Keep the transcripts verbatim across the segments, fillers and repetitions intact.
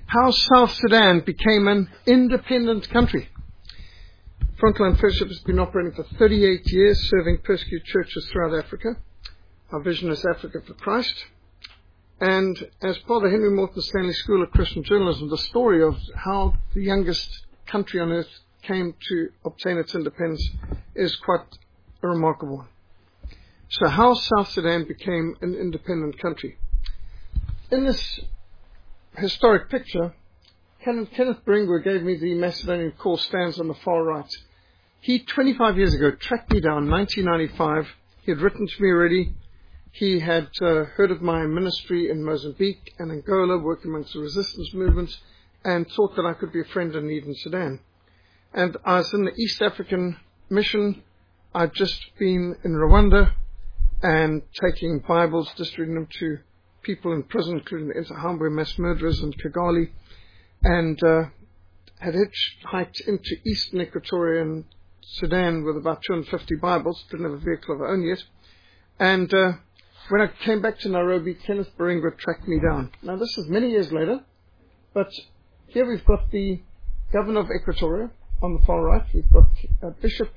how South Sudan became an independent country. Frontline Fellowship has been operating for thirty-eight years, serving persecuted churches throughout Africa. Our vision is Africa for Christ. And as part of the Henry Morton Stanley School of Christian Journalism, the story of how the youngest country on earth came to obtain its independence is quite a remarkable one. So how South Sudan became an independent country. In this historic picture, Kenneth, Kenneth Beringwa gave me the Macedonian call, stands on the far right. He, twenty-five years ago, tracked me down in nineteen ninety-five. He had written to me already. He had uh, heard of my ministry in Mozambique and Angola, working amongst the resistance movements, and thought that I could be a friend in need in Sudan. And I was in the East African mission. I'd just been in Rwanda and taking Bibles, distributing them to people in prison, including the Interahamwe mass murderers in Kigali, and uh, had hitchhiked into eastern Equatorian Sudan with about two hundred fifty Bibles. Didn't have a vehicle of our own yet. And uh, when I came back to Nairobi, Kenneth Beringwa tracked me down. Now, this is many years later, but here we've got the governor of Equatoria on the far right. We've got uh, Bishop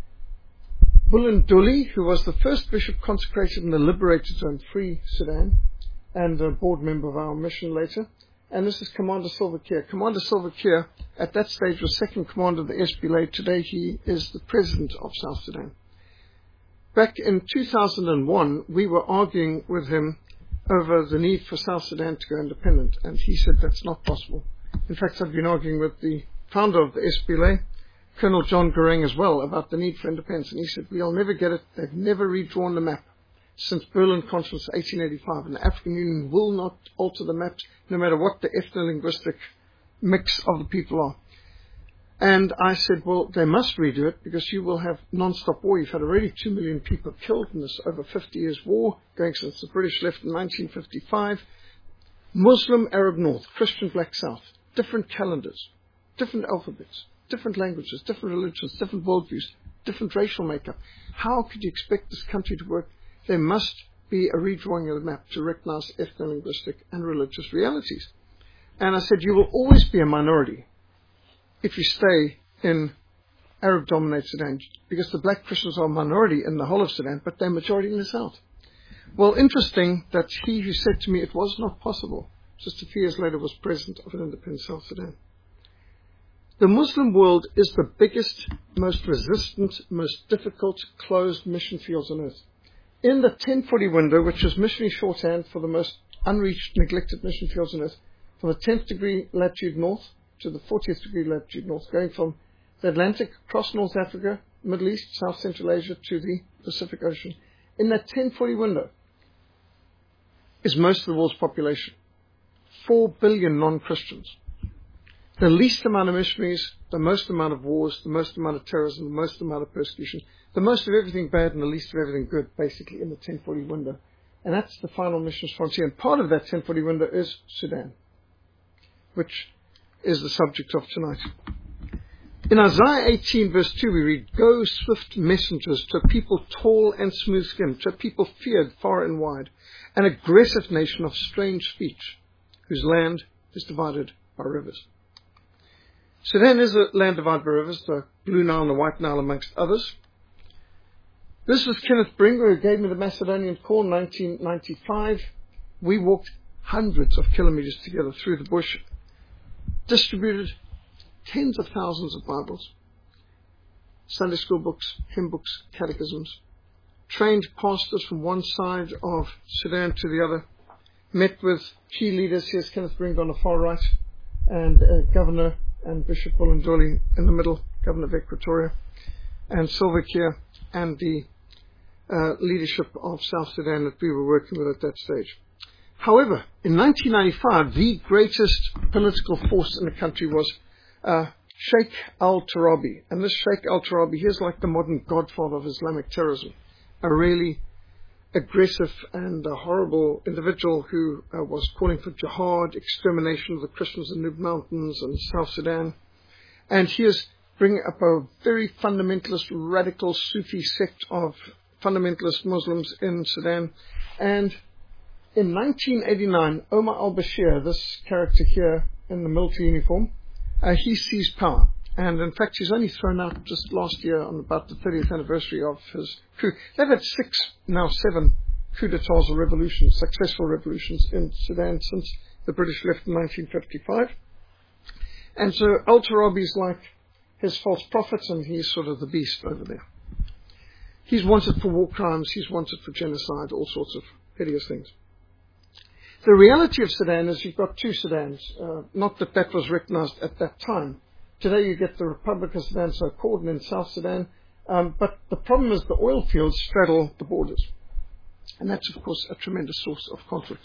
Bulinduli, who was the first bishop consecrated in the liberated zone, Free Sudan, and a board member of our mission later. And this is Commander Salva Kiir. Commander Salva Kiir, at that stage, was second commander of the S P L A. Today, he is the president of South Sudan. Back in two thousand one, we were arguing with him over the need for South Sudan to go independent, and he said that's not possible. In fact, I've been arguing with the founder of the S P L A, Colonel John Garang, as well, about the need for independence, and he said, we'll never get it. They've never redrawn the map since Berlin Conference eighteen eighty-five, and the African Union will not alter the maps, no matter what the ethno-linguistic mix of the people are. And I said, well, they must redo it, because you will have non-stop war. You've had already two million people killed in this over fifty years war, going since the British left in nineteen fifty-five. Muslim Arab North, Christian Black South, different calendars, different alphabets, different languages, different religions, different worldviews, different racial makeup. How could you expect this country to work? There must be a redrawing of the map to recognize ethno-linguistic and religious realities. And I said, you will always be a minority if you stay in Arab-dominated Sudan, because the black Christians are a minority in the whole of Sudan, but they're majority in the south. Well, interesting that he who said to me it was not possible, just a few years later, was president of an independent South Sudan. The Muslim world is the biggest, most resistant, most difficult, closed mission fields on earth. In the ten forty window, which is missionary shorthand for the most unreached, neglected mission fields on earth, from the tenth degree latitude north to the fortieth degree latitude north, going from the Atlantic across North Africa, Middle East, South Central Asia to the Pacific Ocean, in that ten forty window is most of the world's population. Four billion non-Christians. The least amount of missionaries, the most amount of wars, the most amount of terrorism, the most amount of persecution, the most of everything bad and the least of everything good, basically, in the ten forty window. And that's the final missions frontier. And part of that ten forty window is Sudan, which is the subject of tonight. In Isaiah eighteen, verse two, we read, go swift messengers to a people tall and smooth-skinned, to a people feared far and wide, an aggressive nation of strange speech, whose land is divided by rivers. Sudan is a land divided by rivers, the Blue Nile and the White Nile amongst others. This was Kenneth Beringwa, who gave me the Macedonian call in nineteen ninety-five. We walked hundreds of kilometers together through the bush, distributed tens of thousands of Bibles, Sunday school books, hymn books, catechisms, trained pastors from one side of Sudan to the other, met with key leaders. Here's Kenneth Beringwa on the far right, and uh, Governor and Bishop Bulinduli in the middle, Governor of Equatoria, and Salva Kiir, and the uh, leadership of South Sudan that we were working with at that stage. However, in nineteen ninety-five, the greatest political force in the country was uh, Sheikh al-Turabi. And this Sheikh al-Turabi, he's like the modern godfather of Islamic terrorism, a really aggressive and a horrible individual who uh, was calling for jihad, extermination of the Christians in the mountains and South Sudan. And he is bringing up a very fundamentalist, radical Sufi sect of fundamentalist Muslims in Sudan. And in nineteen eighty-nine, Omar al-Bashir, this character here in the military uniform, uh, he seized power. And in fact, he's only thrown out just last year on about the thirtieth anniversary of his coup. They've had six, now seven, coup d'etats or revolutions, successful revolutions in Sudan since the British left in nineteen fifty-five. And so al-Turabi's like his false prophets, and he's sort of the beast over there. He's wanted for war crimes, he's wanted for genocide, all sorts of hideous things. The reality of Sudan is you've got two Sudans, uh, not that that was recognized at that time. Today you get the Republic of Sudan, so-called, and in South Sudan. Um, but the problem is the oil fields straddle the borders. And that's, of course, a tremendous source of conflict.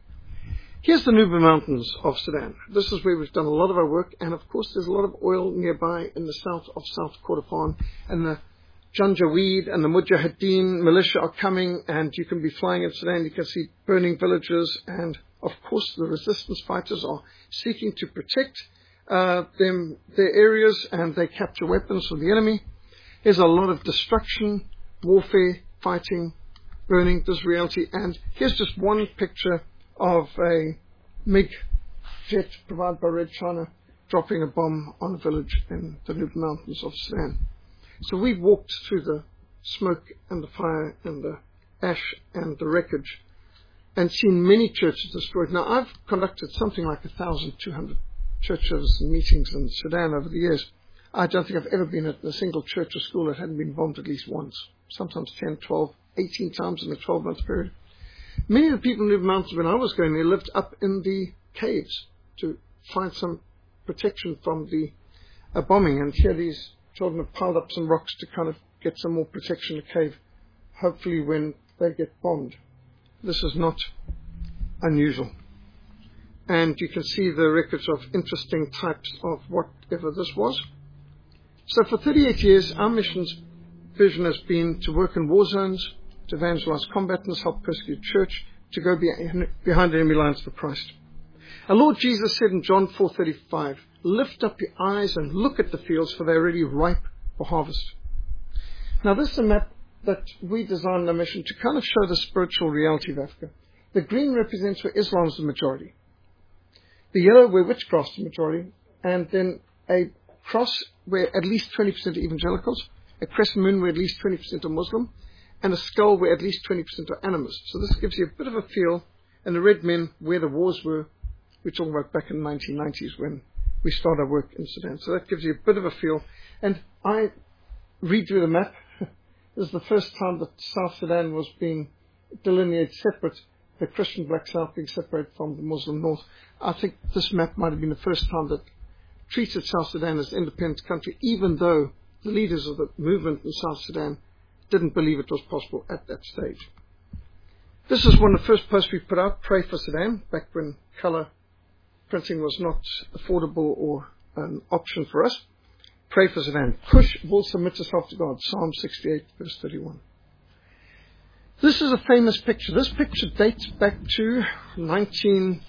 Here's the Nuba Mountains of Sudan. This is where we've done a lot of our work. And, of course, there's a lot of oil nearby in the south of South Kordofan. And the Janjaweed and the Mujahideen militia are coming. And you can be flying in Sudan. You can see burning villages. And, of course, the resistance fighters are seeking to protect Uh, them, their areas, and they capture weapons from the enemy. There's a lot of destruction, warfare, fighting, burning, this reality. And here's just one picture of a MiG jet provided by Red China dropping a bomb on a village in the Nuba Mountains of Sudan. So we've walked through the smoke and the fire and the ash and the wreckage and seen many churches destroyed. Now, I've conducted something like one thousand two hundred churches and meetings in Sudan over the years. I don't think I've ever been at a single church or school that hadn't been bombed at least once, sometimes ten, twelve, eighteen times in a twelve-month period. Many of the people in the mountains when I was going there lived up in the caves to find some protection from the uh, bombing. And here these children have piled up some rocks to kind of get some more protection in the cave, hopefully when they get bombed. This is not unusual. And you can see the records of interesting types of whatever this was. So for thirty-eight years, our mission's vision has been to work in war zones, to evangelize combatants, help persecute church, to go behind enemy lines for Christ. Our Lord Jesus said in John four thirty-five, "Lift up your eyes and look at the fields, for they are already ripe for harvest." Now this is a map that we designed in our mission to kind of show the spiritual reality of Africa. The green represents where Islam is the majority. The yellow where witchcraft's the majority, and then a cross where at least twenty percent are evangelicals, a crescent moon where at least twenty percent are Muslim, and a skull where at least twenty percent are animists. So this gives you a bit of a feel, and the red men where the wars were. We're talking about back in the nineteen nineties when we started our work in Sudan. So that gives you a bit of a feel. And I read through the map. This is the first time that South Sudan was being delineated separate, the Christian black South being separated from the Muslim North. I think this map might have been the first time that treated South Sudan as an independent country, even though the leaders of the movement in South Sudan didn't believe it was possible at that stage. This is one of the first posts we put out, Pray for Sudan, back when colour printing was not affordable or an option for us. Pray for Sudan. Kush will submit herself to God, Psalm sixty-eight, verse thirty-one. This is a famous picture. This picture dates back to nineteen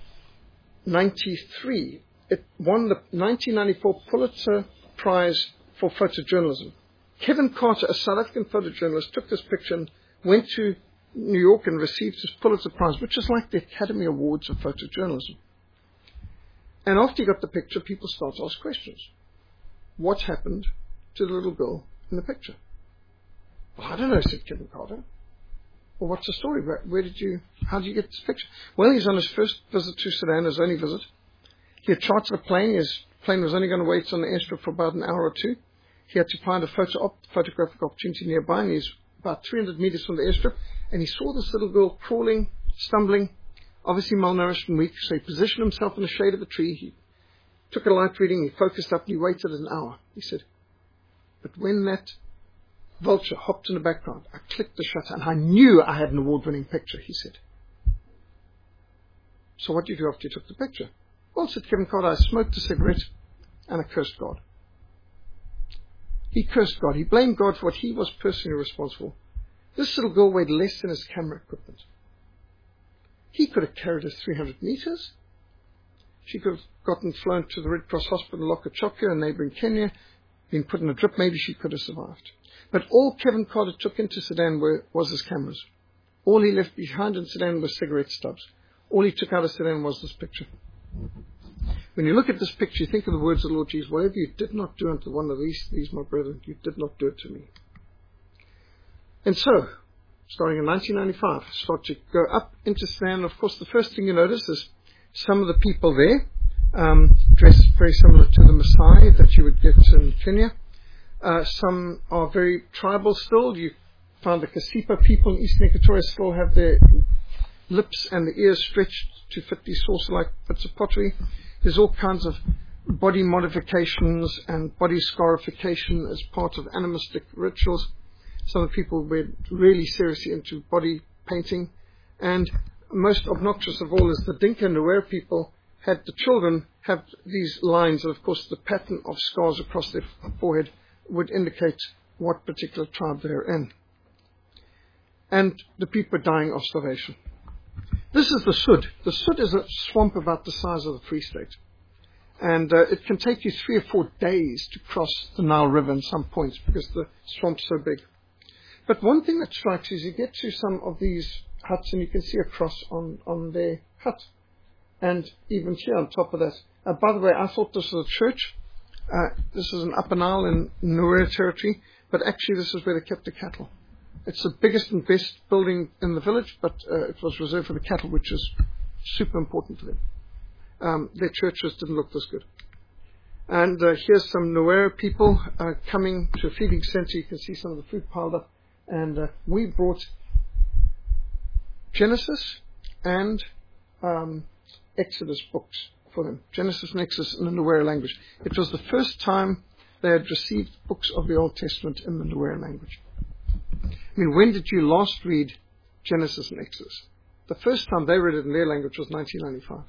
ninety-three. It won the nineteen ninety-four Pulitzer Prize for photojournalism. Kevin Carter, a South African photojournalist, took this picture and went to New York and received his Pulitzer Prize, which is like the Academy Awards of photojournalism. And after he got the picture, people started to ask questions. What happened to the little girl in the picture? Well, I don't know, said Kevin Carter. Well, what's the story? Where, where did you, how did you get this picture? Well, he's on his first visit to Sudan, his only visit. He had chartered a plane. His plane was only going to wait on the airstrip for about an hour or two. He had to find a photo op- photographic opportunity nearby, and he's about three hundred meters from the airstrip, and he saw this little girl crawling, stumbling, obviously malnourished and weak, so he positioned himself in the shade of a tree. He took a light reading, he focused up, and he waited an hour. He said, but when that vulture hopped in the background, I clicked the shutter, and I knew I had an award-winning picture, he said. So what did you do after you took the picture? Well, said Kevin Carter, I smoked a cigarette, and I cursed God. He cursed God. He blamed God for what he was personally responsible. This little girl weighed less than his camera equipment. He could have carried her three hundred meters. She could have gotten flown to the Red Cross Hospital in Lokachoka in neighboring Kenya, been put in a drip. Maybe she could have survived. But all Kevin Carter took into Sudan were, was his cameras. All he left behind in Sudan was cigarette stubs. All he took out of Sudan was this picture. When you look at this picture, you think of the words of the Lord Jesus, whatever you did not do unto one of these, these my brethren, you did not do it to me. And so, starting in nineteen ninety-five, start to go up into Sudan. Of course, the first thing you notice is some of the people there um, dressed very similar to the Maasai that you would get in Kenya. Uh, some are very tribal still. You find the Kasipa people in Eastern Equatoria still have their lips and the ears stretched to fit these saucer-like bits of pottery. There's all kinds of body modifications and body scarification as part of animistic rituals. Some of the people were really seriously into body painting. And most obnoxious of all is the Dinka and Nuer people had the children have these lines, and of course the pattern of scars across their forehead would indicate what particular tribe they're in. And the people are dying of starvation. This is the Sud. The Sud is a swamp about the size of the Free State. And uh, it can take you three or four days to cross the Nile River in some points because the swamp's so big. But one thing that strikes you is you get to some of these huts and you can see a cross on, on their hut. And even here on top of that. Uh, by the way, I thought this was a church. Uh, this is an Upper Nile in Nuer territory. But actually this is where they kept the cattle. It's the biggest and best building in the village, but uh, it was reserved for the cattle, which is super important to them. Um, their churches didn't look this good. And uh, here's some Nuer people uh, coming to a feeding center. You can see some of the food piled up. And uh, we brought Genesis and um, Exodus books for them. Genesis and Exodus in the Nuer language. It was the first time they had received books of the Old Testament in the Nuer language. I mean, when did you last read Genesis and Exodus? The first time they read it in their language was nineteen ninety-five.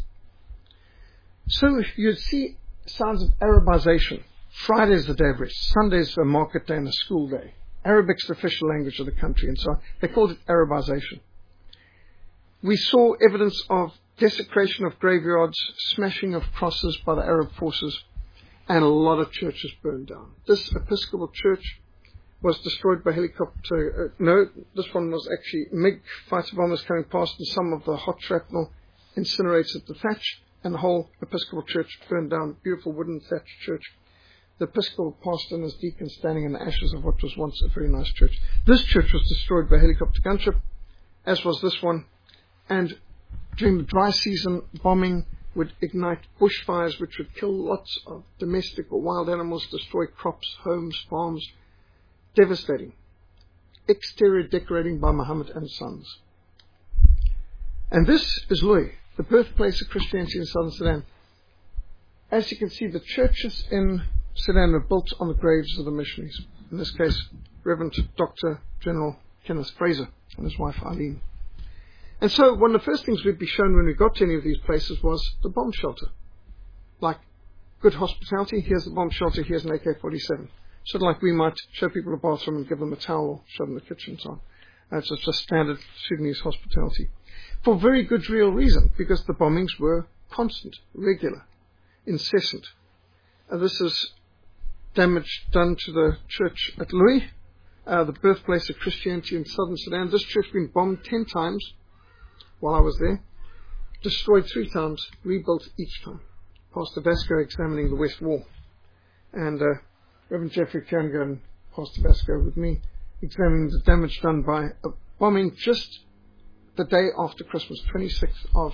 So you'd see signs of Arabization. Friday's the day of rest. Sunday's a market day and a school day. Arabic's the official language of the country and so on. They called it Arabization. We saw evidence of desecration of graveyards, smashing of crosses by the Arab forces, and a lot of churches burned down. This Episcopal church was destroyed by helicopter. Uh, no, this one was actually MiG fighter bombers coming past, and some of the hot shrapnel incinerated the thatch, and the whole Episcopal church burned down. Beautiful wooden thatched church. The Episcopal pastor and his deacon standing in the ashes of what was once a very nice church. This church was destroyed by helicopter gunship, as was this one. And during the dry season, bombing would ignite bushfires, which would kill lots of domestic or wild animals, destroy crops, homes, farms. Devastating. Exterior decorating by Muhammad and Sons. And this is Lui, the birthplace of Christianity in southern Sudan. As you can see, the churches in Sudan were built on the graves of the missionaries. In this case, Reverend Doctor General Kenneth Fraser and his wife Eileen. And so one of the first things we'd be shown when we got to any of these places was the bomb shelter. Like good hospitality, here's the bomb shelter, here's an A K forty-seven. Sort of like we might show people a bathroom and give them a towel or show them the kitchen and so on. Uh, it's just standard Sudanese hospitality. For very good real reason, because the bombings were constant, regular, incessant. Uh, this is damage done to the church at Lui, uh, the birthplace of Christianity in southern Sudan. This church has been bombed ten times while I was there, destroyed three times, rebuilt each time. Pastor Vasco examining the West Wall. And uh, Reverend Jeffrey Kianga and Pastor Vasco with me examining the damage done by a bombing just the day after Christmas, twenty-sixth of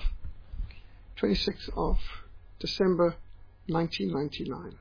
December nineteen ninety-nine.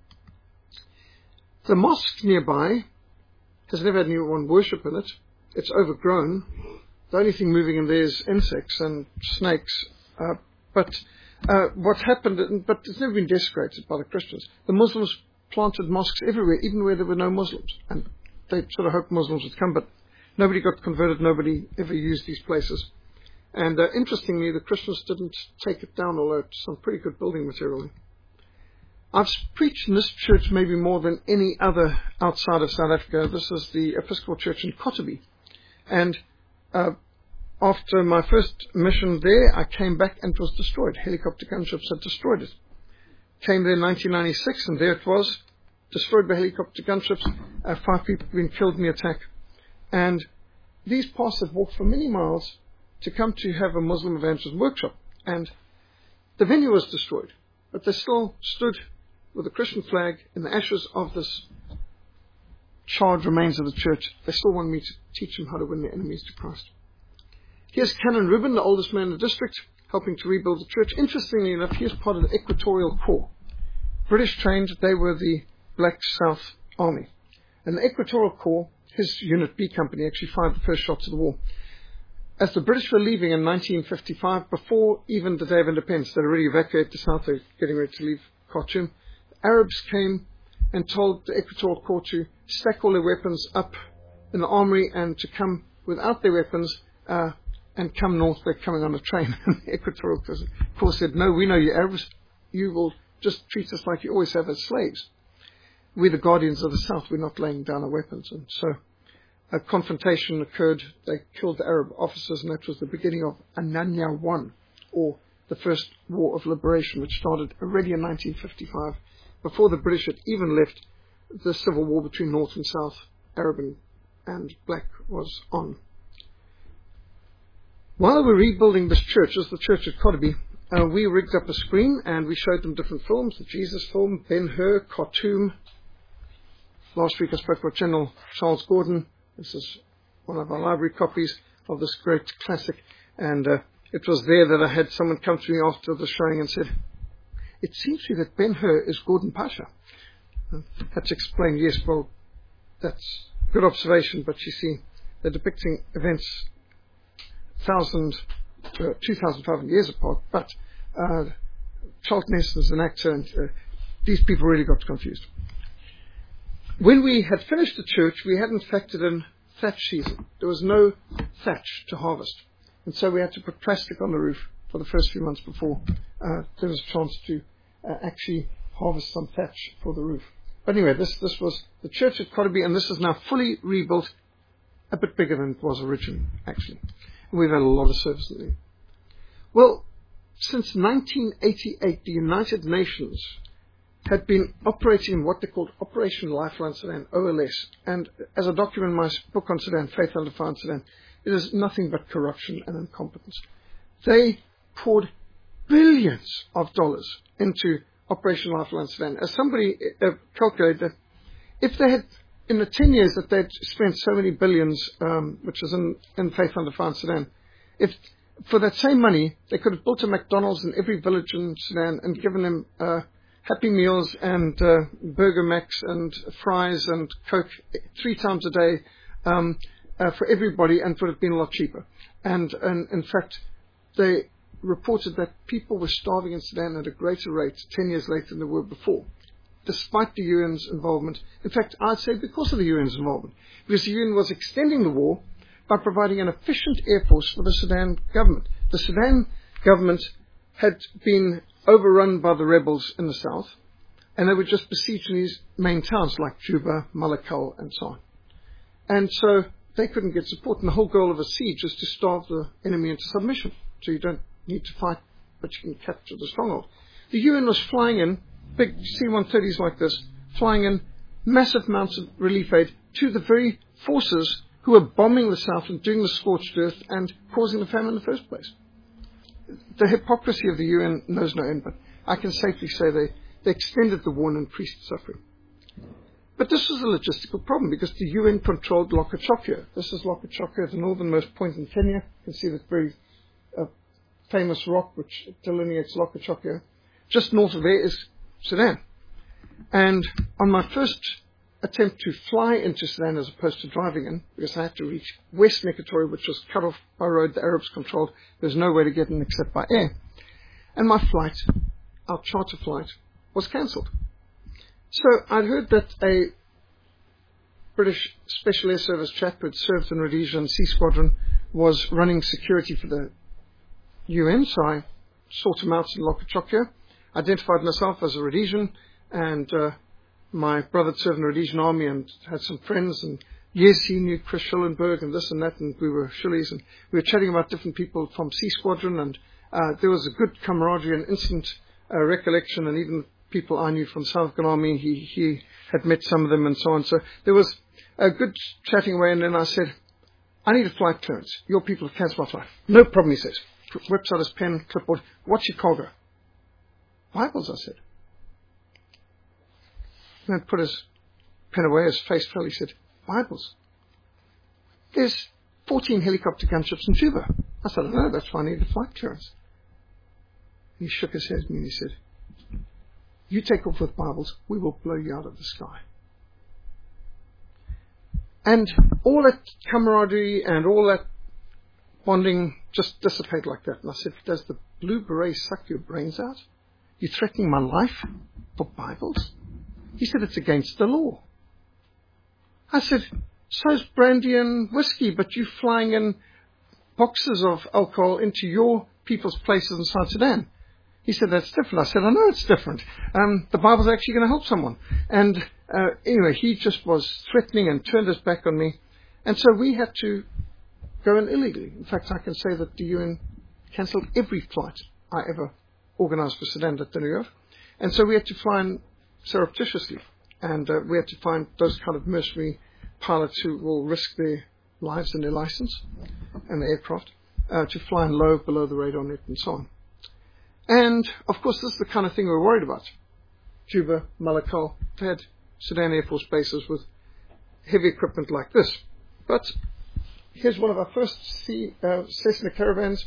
The mosque nearby has never had anyone worship in it. It's overgrown. The only thing moving in there is insects and snakes. Uh, but uh, what happened, but it's never been desecrated by the Christians. The Muslims planted mosques everywhere, even where there were no Muslims. And they sort of hoped Muslims would come, but nobody got converted, nobody ever used these places. And uh, interestingly, the Christians didn't take it down, although it's some pretty good building material. I've preached in this church maybe more than any other outside of South Africa. This is the Episcopal Church in Kotobi. And uh, after my first mission there, I came back and it was destroyed. Helicopter gunships had destroyed it. Came there in nineteen ninety-six, and there it was, destroyed by helicopter gunships. Uh, five people had been killed in the attack. And these pastors walked for many miles to come to have a Muslim evangelism workshop. And the venue was destroyed. but they still stood with the Christian flag in the ashes of this charred remains of the church. They still want me to teach them how to win their enemies to Christ. Here's Canon Reuben, the oldest man in the district, helping to rebuild the church. Interestingly enough, he is part of the Equatorial Corps. British trained, they were the Black South Army. And the Equatorial Corps, his Unit B company, actually fired the first shots of the war. As the British were leaving in nineteen fifty-five, before even the Day of Independence, they'd already evacuated the south, they were getting ready to leave Khartoum. Arabs came and told the Equatorial Corps to stack all their weapons up in the armory and to come without their weapons uh, and come north. They're coming on a train. And the Equatorial Corps said, no, we know you Arabs. You will just treat us like you always have as slaves. We're the guardians of the south. We're not laying down our weapons. And so a confrontation occurred. They killed the Arab officers, and that was the beginning of Ananya one, or the first war of liberation, which started already in nineteen fifty-five. Before the British had even left, the civil war between North and South, Arab and, and Black, was on. While they were rebuilding this church, as the church at Kodabi, uh, we rigged up a screen and we showed them different films, the Jesus film, Ben-Hur, Khartoum. Last week I spoke about General Charles Gordon. This is one of our library copies of this great classic. And uh, it was there that I had someone come to me after the showing and said, it seems to me that Ben-Hur is Gordon Pasha. I had to explain, yes, well, that's a good observation, but you see, they're depicting events thousand, uh, two thousand five hundred years apart, but uh, Charlton Heston is an actor, and uh, these people really got confused. When we had finished the church, we hadn't factored in thatch season. There was no thatch to harvest. And so we had to put plastic on the roof for the first few months before uh, there was a chance to uh, actually harvest some thatch for the roof. But anyway, this, this was the church at Kodabi, and this is now fully rebuilt, a bit bigger than it was originally, actually. And we've had a lot of service in there. Well, since nineteen eighty-eight, the United Nations had been operating in what they called Operation Lifeline Sudan, O L S. And as I document in my book on Sudan, Faith Under Fire in Sudan, it is nothing but corruption and incompetence. They poured billions of dollars into Operation Lifeline Sudan. As somebody uh, calculated that if they had, in the ten years that they'd spent so many billions, um, which is in, in Faith Under Fire in Sudan, if for that same money, they could have built a McDonald's in every village in Sudan and given them uh, Happy Meals and uh, Burger Macs and fries and Coke three times a day um, uh, for everybody, and it would have been a lot cheaper. And, and in fact, they reported that people were starving in Sudan at a greater rate ten years later than they were before, despite the U N's involvement. In fact, I'd say because of the U N's involvement, because the U N was extending the war by providing an efficient air force for the Sudan government. The Sudan government had been overrun by the rebels in the south, and they were just besieged in these main towns like Juba, Malakal, and so on. And so they couldn't get support, and the whole goal of a siege is to starve the enemy into submission. So you don't need to fight, but you can capture the stronghold. The U N was flying in big C one thirties like this, flying in massive amounts of relief aid to the very forces who were bombing the south and doing the scorched earth and causing the famine in the first place. The hypocrisy of the U N knows no end, but I can safely say they, they extended the war and increased suffering. But this was a logistical problem because the U N controlled Lokochokyo. This is Lokochokyo, the northernmost point in Kenya. You can see that very uh, famous rock which delineates Lokochokyo. Just north of there is Sudan. And on my first attempt to fly into Sudan as opposed to driving in, because I had to reach West Equatoria, which was cut off by road, the Arabs controlled. There's no way to get in except by air. And my flight, our charter flight, was cancelled. So I'd heard that a British Special Air Service chap who had served in Rhodesia and Sea Squadron was running security for the U N, so I sought him out in Lokochokyo, identified myself as a Rhodesian, and uh, my brother served in the Rhodesian army and had some friends, and yes, he knew Chris Schillenberg and this and that, and we were Shillies, and we were chatting about different people from Sea Squadron, and uh, there was a good camaraderie and instant uh, recollection, and even people I knew from South African Army, he, he had met some of them and so on. So there was a good chatting away, and then I said, I need a flight clearance. Your people have cancelled my flight. No problem, he says. Whips out his pen, clipboard. What's your cargo? Bibles, I said. And then put his pen away, his face fell. He said, Bibles? There's fourteen helicopter gunships in Juba. I said, I know, that's why I need a flight clearance. He shook his head at me and he said, you take off with Bibles, we will blow you out of the sky. And all that camaraderie and all that bonding just dissipated like that. And I said, does the blue beret suck your brains out? You're threatening my life for Bibles? He said, it's against the law. I said, so's brandy and whiskey, but you're flying in boxes of alcohol into your people's places in South Sudan. He said, that's different. I said, I know it's different. Um, the Bible's actually going to help someone. And uh, anyway, he just was threatening and turned his back on me. And so we had to go in illegally. In fact, I can say that the U N cancelled every flight I ever organized for Sudan that they knew of. And so we had to fly in surreptitiously. And uh, we had to find those kind of mercenary pilots who will risk their lives and their license and the aircraft uh, to fly in low, below the radar net and so on. And, of course, this is the kind of thing we're worried about. Juba, Malakal, they had Sudan Air Force bases with heavy equipment like this. But here's one of our first sea, uh, Cessna caravans.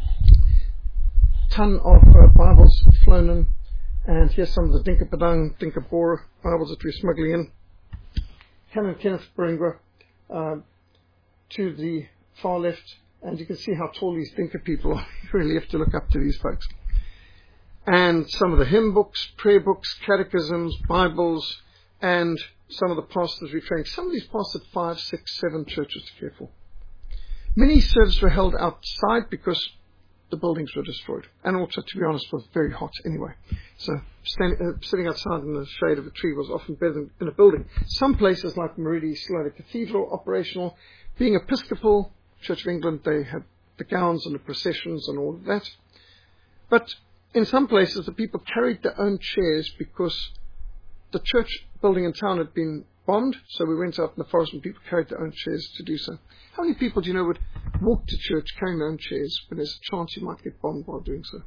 Ton of uh, Bibles flown in. And here's some of the Dinka Padang, Dinka Boer Bibles that we're smuggling in. Canon Kenneth Baringwa uh, to the far left. And you can see how tall these Dinka people are. You really have to look up to these folks. And some of the hymn books, prayer books, catechisms, Bibles, and some of the pastors we trained. Some of these pastors had five, six, seven churches to care for. Many services were held outside because the buildings were destroyed. And also, to be honest, was very hot anyway. So standing, uh, sitting outside in the shade of a tree was often better than in a building. Some places like Maridi still had a cathedral operational. Being Episcopal, Church of England, they had the gowns and the processions and all of that. But in some places, the people carried their own chairs because the church building in town had been bombed, so we went out in the forest and people carried their own chairs to do so. How many people do you know would walk to church carrying their own chairs when there's a chance you might get bombed while doing so?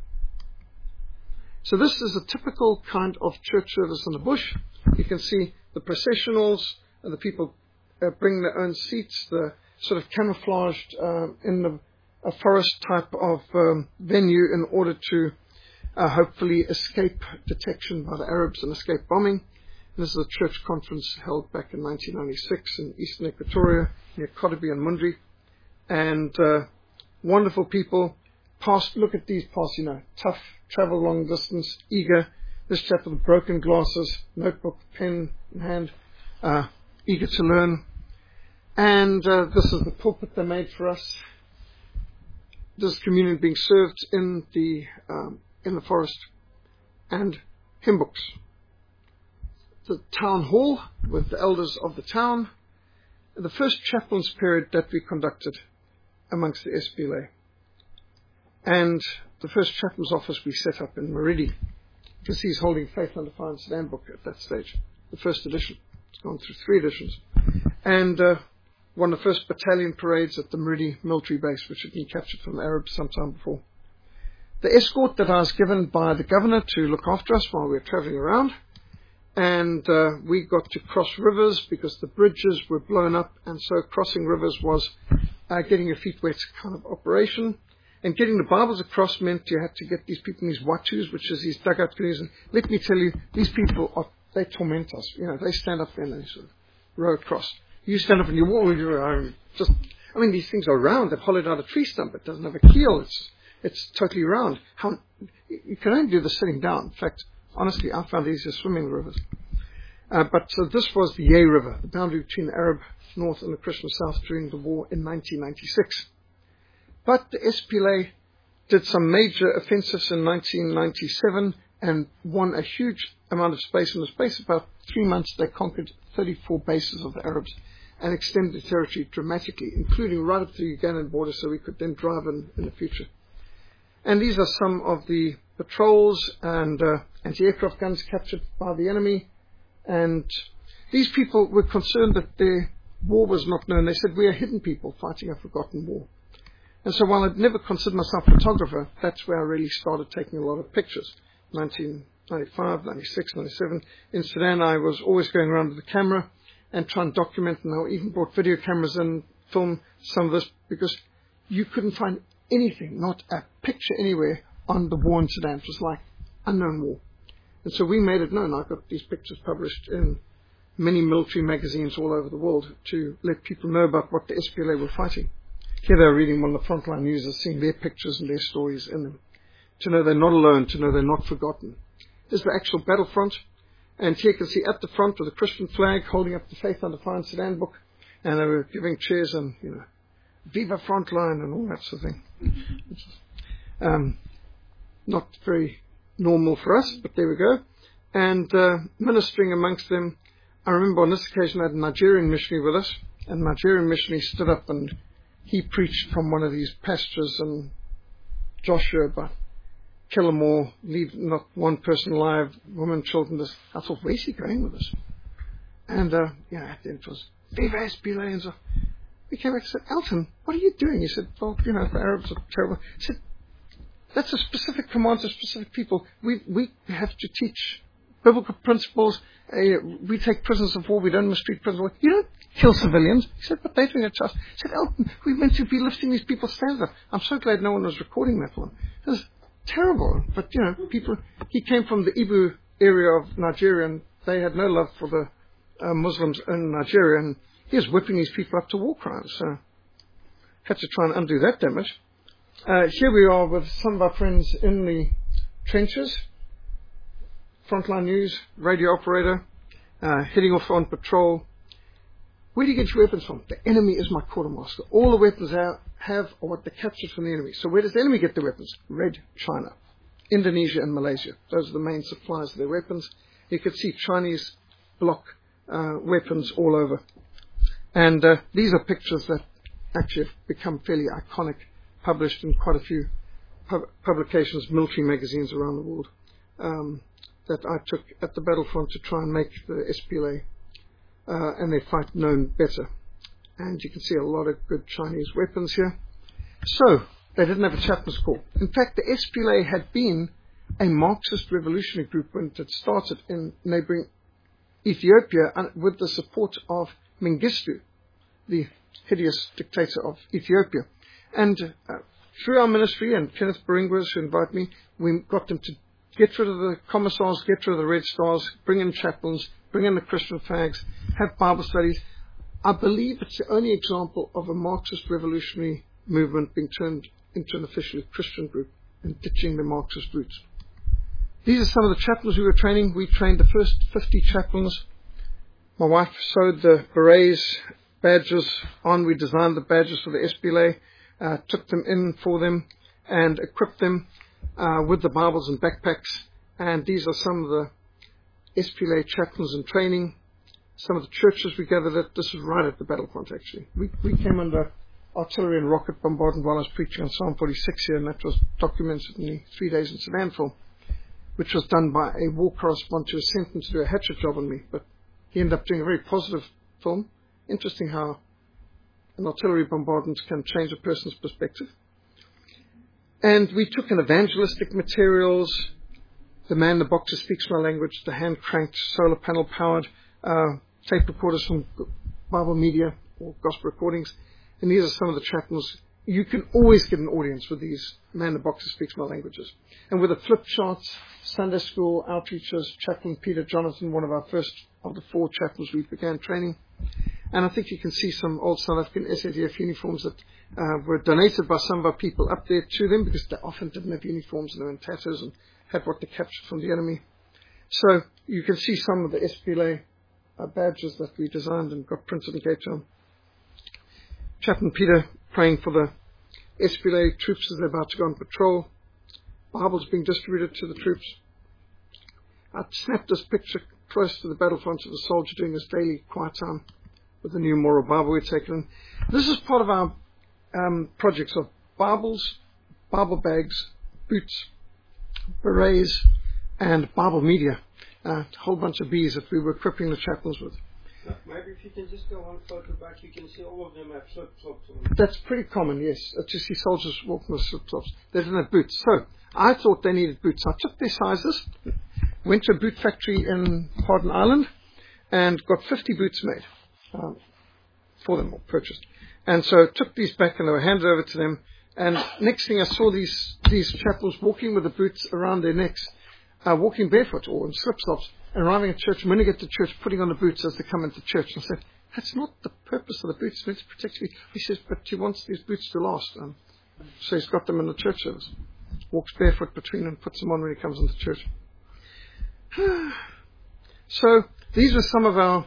So this is a typical kind of church service in the bush. You can see the processionals, and the people uh, bring their own seats, the sort of camouflaged uh, in the, a forest type of um, venue in order to Uh, hopefully escape detection by the Arabs and escape bombing. And this is a church conference held back in nineteen ninety-six in eastern Equatoria near Kodabi and Mundri. And uh, wonderful people. Past, look at these past, you know, tough, travel long distance, eager. This chap with broken glasses, notebook, pen in hand, uh, eager to learn. And uh, this is the pulpit they made for us. This communion being served in the um, in the forest, and hymn books. The town hall with the elders of the town, the first chaplain's period that we conducted amongst the S P L A. And the first chaplain's office we set up in Maridi, because he's holding Faith Under Fire and Sudan book at that stage, the first edition. It's gone through three editions. And uh, one of the first battalion parades at the Maridi military base, which had been captured from the Arabs sometime before. The escort that I was given by the governor to look after us while we were travelling around. And uh, we got to cross rivers because the bridges were blown up. And so crossing rivers was uh, getting your feet wet kind of operation. And getting the Bibles across meant you had to get these people in these watus, which is these dugout canoes. And let me tell you, these people, are, they torment us. You know, they stand up there and they sort of row across. You stand up and you walk, you're just, I mean, these things are round. They've hollowed out a tree stump. It doesn't have a keel. It's It's totally round. How, you can only do this sitting down. In fact, honestly, I found it easier swimming the rivers. Uh, but so this was the Yei River, the boundary between the Arab North and the Christian South during the war in nineteen ninety-six. But the S P L A did some major offensives in nineteen ninety-seven and won a huge amount of space. In the space of about three months, they conquered thirty-four bases of the Arabs and extended the territory dramatically, including right up to the Ugandan border, so we could then drive in in the future. And these are some of the patrols and uh, anti-aircraft guns captured by the enemy. And these people were concerned that their war was not known. They said, we are hidden people fighting a forgotten war. And so while I'd never considered myself a photographer, that's where I really started taking a lot of pictures. nineteen ninety-five, ninety-six, ninety-seven. In Sudan, I was always going around with a camera and trying to document, and I even brought video cameras and film some of this because you couldn't find anything, not a picture anywhere on the war in Sudan. It was like unknown war. And so we made it known. I got these pictures published in many military magazines all over the world to let people know about what the S P L A were fighting. Here they're reading one of the frontline news, seeing their pictures and their stories in them, to know they're not alone, to know they're not forgotten. This is the actual battlefront. And here you can see at the front with a Christian flag holding up the Faith Under Fire in Sudan book. And they were giving cheers and, you know, Viva Frontline and all that sort of thing. Um, not very normal for us, but there we go. And uh, ministering amongst them. I remember on this occasion I had a Nigerian missionary with us. And the Nigerian missionary stood up and he preached from one of these passages in Joshua about kill them all, leave not one person alive, women, children. This. I thought, where's he going with this? And, uh, yeah, at the end it was, Viva S P L A and so. We came back and said, Elton, what are you doing? He said, well, you know, the Arabs are terrible. He said, that's a specific command to specific people. We we have to teach biblical principles. Uh, we take prisoners of war. We don't mistreat prisoners of war. You don't kill civilians. He said, but they're doing it to us. He said, Elton, we're meant to be lifting these people's standards up. I'm so glad no one was recording that one. It was terrible. But, you know, people, he came from the Ibu area of Nigeria and they had no love for the uh, Muslims in Nigeria. And he was whipping these people up to war crimes. So had to try and undo that damage. Uh, here we are with some of our friends in the trenches. Frontline News, radio operator, uh, heading off on patrol. Where do you get your weapons from? The enemy is my quartermaster. All the weapons I have are what they captured from the enemy. So where does the enemy get their weapons? Red China, Indonesia and Malaysia. Those are the main suppliers of their weapons. You can see Chinese block uh, weapons all over. And uh, these are pictures that actually have become fairly iconic, published in quite a few pub- publications, military magazines around the world, um, that I took at the battlefront to try and make the S P L A uh, and their fight known better. And you can see a lot of good Chinese weapons here. So, they didn't have a chaplain's corps. In fact, the S P L A had been a Marxist revolutionary group when it had started in neighboring Ethiopia with the support of Mengistu, the hideous dictator of Ethiopia. And uh, through our ministry and Kenneth Baringwas, who invited me, we got them to get rid of the commissars, get rid of the Red Stars, bring in chaplains, bring in the Christian flags, have Bible studies. I believe it's the only example of a Marxist revolutionary movement being turned into an officially Christian group and ditching the Marxist roots. These are some of the chaplains we were training. We trained the first fifty chaplains. My wife sewed the berets, badges on. We designed the badges for the S P L A, uh, took them in for them and equipped them uh, with the Bibles and backpacks. And these are some of the S P L A chaplains in training. Some of the churches we gathered at. This was right at the battlefront, actually. We, we came under artillery and rocket bombardment while I was preaching on Psalm forty-six here, and that was documented in the Three Days in Sudan film, which was done by a war correspondent who was sent in to do a hatchet job on me. But he ended up doing a very positive film. Interesting how an artillery bombardment can change a person's perspective. And we took in evangelistic materials, the man in the box who speaks my language, the hand-cranked, solar panel-powered uh, tape recorders from Bible Media or gospel recordings. And these are some of the chaplains. You can always get an audience with these man in the box who speaks my languages. And with the flip charts, Sunday school outreaches, Chaplain Peter Jonathan, one of our first of the four chaplains we began training. And I think you can see some old South African S A D F uniforms that uh, were donated by some of our people up there to them because they often didn't have uniforms and they were in tatters and had what they captured from the enemy. So you can see some of the S P L A uh, badges that we designed and got printed and gave to them. Chaplain Peter praying for the S P L A troops as they're about to go on patrol. Bibles being distributed to the troops. I snapped this picture close to the battlefront of a soldier doing his daily quiet time with the new Moral Bible we'd taken in. This is part of our um, projects of Bibles, Bible bags, boots, berets, and Bible Media. Uh, a whole bunch of bees that we were equipping the chaplains with. Maybe if you can just go one photo back, you can see all of them have flip-flops on. That's pretty common, yes, uh, to see soldiers walking with flip-flops. They didn't have boots. So I thought they needed boots. I took their sizes, went to a boot factory in Pardon Island, and got fifty boots made um, for them, or purchased. And so took these back and they were handed over to them. And next thing I saw these these chaplains walking with the boots around their necks, uh, walking barefoot or in slip-flops, and arriving at church. And when they get to church, putting on the boots as they come into church. And I said, that's not the purpose of the boots. It's meant to protect you. He says, but he wants these boots to last. Um, so he's got them in the church service. Walks barefoot between and puts them on when he comes into church. So these are some of our,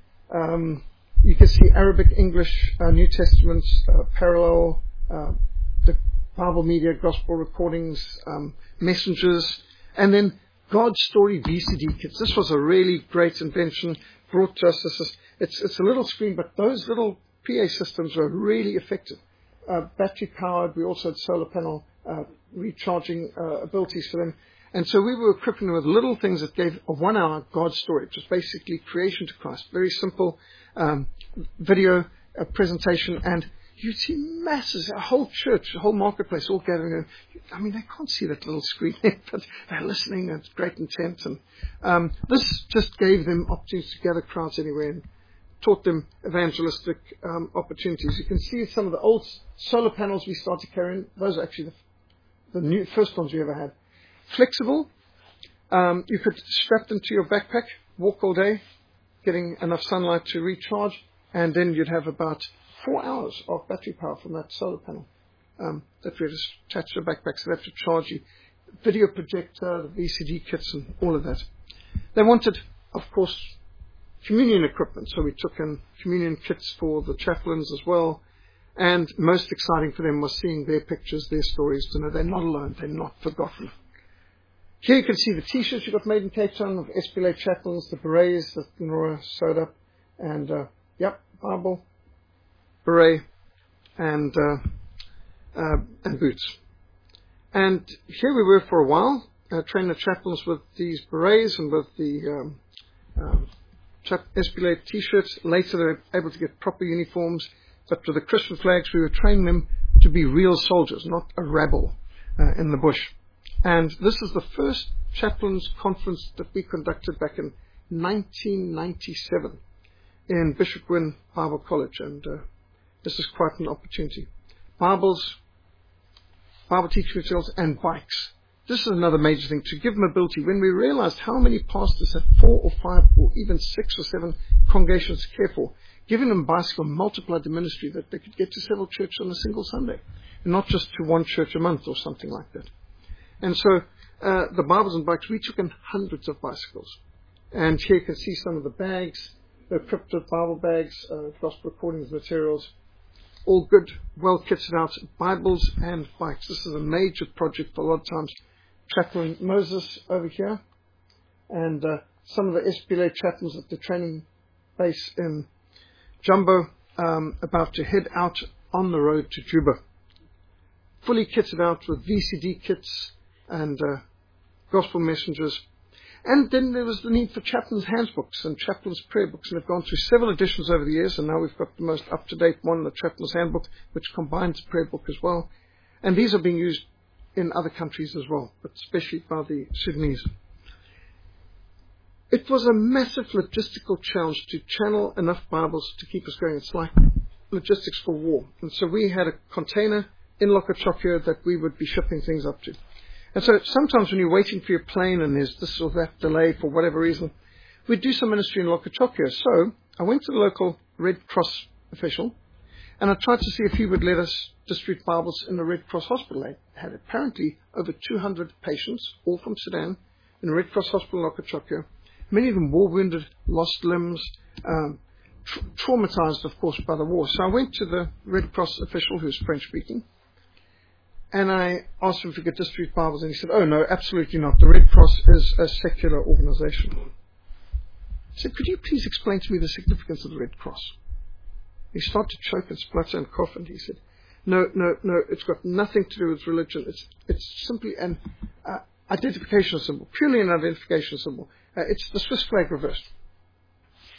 um, you can see Arabic, English, uh, New Testaments, uh, parallel, uh, the Bible media, gospel recordings, um, messengers, and then God's Story V C D kits. This was a really great invention brought to us. This is, it's, it's a little screen, but those little P A systems were really effective. Uh, battery powered. We also had solar panel uh, recharging uh, abilities for them. And so we were equipping them with little things that gave a one hour God's story, which was basically creation to Christ. Very simple um, video uh, presentation, and you'd see masses, a whole church, a whole marketplace all gathering. I mean, they can't see that little screen, but they're listening at great intent. And um, this just gave them opportunities to gather crowds anywhere and taught them evangelistic um, opportunities. You can see some of the old solar panels we started carrying. Those are actually the, the new first ones we ever had. Flexible. Um, you could strap them to your backpack, walk all day, getting enough sunlight to recharge, and then you'd have about four hours of battery power from that solar panel um, that we just attached to the backpack, so they have to charge you. Video projector, the V C D kits, and all of that. They wanted, of course, communion equipment, so we took in communion kits for the chaplains as well. And most exciting for them was seeing their pictures, their stories, to know they're not alone, they're not forgotten. Here you can see the T-shirts you got made in Cape Town of S P L A chaplains, the berets that Nora sewed up, and, uh, yep, Bible, beret, and, uh, uh, and boots. And here we were for a while, uh, training the chaplains with these berets and with the um, um, S P L A T-shirts. Later they were able to get proper uniforms, but with the Christian flags we were training them to be real soldiers, not a rabble uh, in the bush. And this is the first chaplains conference that we conducted back in nineteen ninety-seven in Bishop Gwynn Bible College, and uh, this is quite an opportunity. Bibles, Bible teaching materials, and bikes. This is another major thing, to give mobility. When we realized how many pastors had four or five or even six or seven congregations to care for, giving them bicycle multiplied the ministry, that they could get to several churches on a single Sunday, and not just to one church a month or something like that. And so uh, the Bibles and bikes, we took in hundreds of bicycles. And here you can see some of the bags, the equipped with Bible bags, uh, gospel recordings, materials, all good, well kitted out, Bibles and bikes. This is a major project for a lot of times. Chaplain Moses over here, and uh, some of the S P L A chaplains at the training base in Jumbo, um, about to head out on the road to Juba. Fully kitted out with V C D kits and uh, gospel messengers. And then there was the need for chaplains' handbooks and chaplains' prayer books, and they've gone through several editions over the years, and now we've got the most up-to-date one, the chaplains' handbook, which combines prayer book as well. And these are being used in other countries as well, but especially by the Sudanese. It was a massive logistical challenge to channel enough Bibles to keep us going. It's like logistics for war. And so we had a container in Lokochokyo that we would be shipping things up to. And so sometimes when you're waiting for your plane and there's this or that delay for whatever reason, we'd do some ministry in Lokochokyo. So I went to the local Red Cross official, and I tried to see if he would let us distribute Bibles in the Red Cross hospital. They had apparently over two hundred patients, all from Sudan, in the Red Cross hospital in Lokochokyo. Many of them war-wounded, lost limbs, um, tra- traumatized, of course, by the war. So I went to the Red Cross official, who's French-speaking, and I asked him if he could distribute Bibles, and he said, oh, no, absolutely not. The Red Cross is a secular organization. I said, could you please explain to me the significance of the Red Cross? He started to choke and splutter and cough, and he said, no, no, no, it's got nothing to do with religion. It's it's simply an uh, identification symbol, purely an identification symbol. Uh, it's the Swiss flag reversed.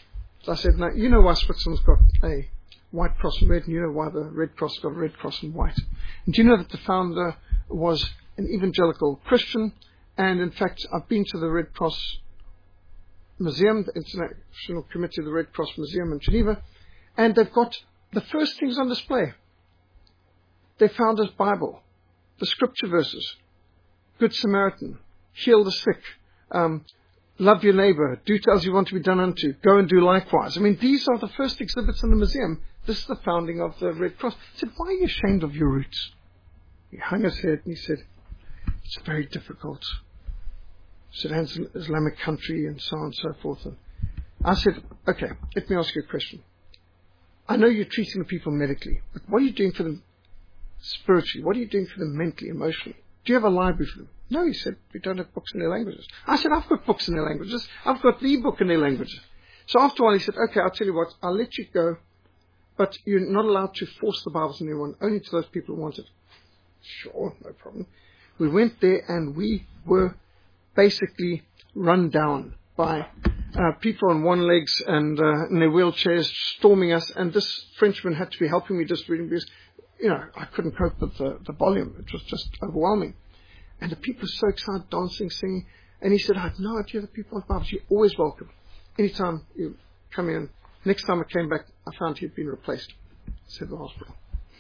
So I said, now, you know why Switzerland's got a white cross and red, and you know why the Red Cross got a red cross and white. And do you know that the founder was an evangelical Christian? And in fact, I've been to the Red Cross Museum, the International Committee of the Red Cross Museum in Geneva, and they've got the first things on display. Their founder's Bible, the scripture verses, Good Samaritan, heal the sick, um, love your neighbor, do as you want to be done unto, go and do likewise. I mean, these are the first exhibits in the museum. This is the founding of the Red Cross. I said, why are you ashamed of your roots? He hung his head and he said, it's very difficult. Sudan's an Islamic country and so on and so forth. And I said, okay, let me ask you a question. I know you're treating the people medically, but what are you doing for them spiritually? What are you doing for them mentally, emotionally? Do you have a library for them? No, he said, we don't have books in their languages. I said, I've got books in their languages. I've got the book in their languages. So after a while he said, okay, I'll tell you what, I'll let you go, but you're not allowed to force the Bibles on anyone, only to those people who want it. Sure, no problem. We went there and we were basically run down by uh, people on one legs and uh, in their wheelchairs storming us, and this Frenchman had to be helping me just reading because, you know, I couldn't cope with the, the volume. It was just overwhelming. And the people were so excited, dancing, singing. And he said, I have no idea the people with Bibles. You're always welcome. Anytime you come in. Next time I came back, I found he'd been replaced. Said the hospital.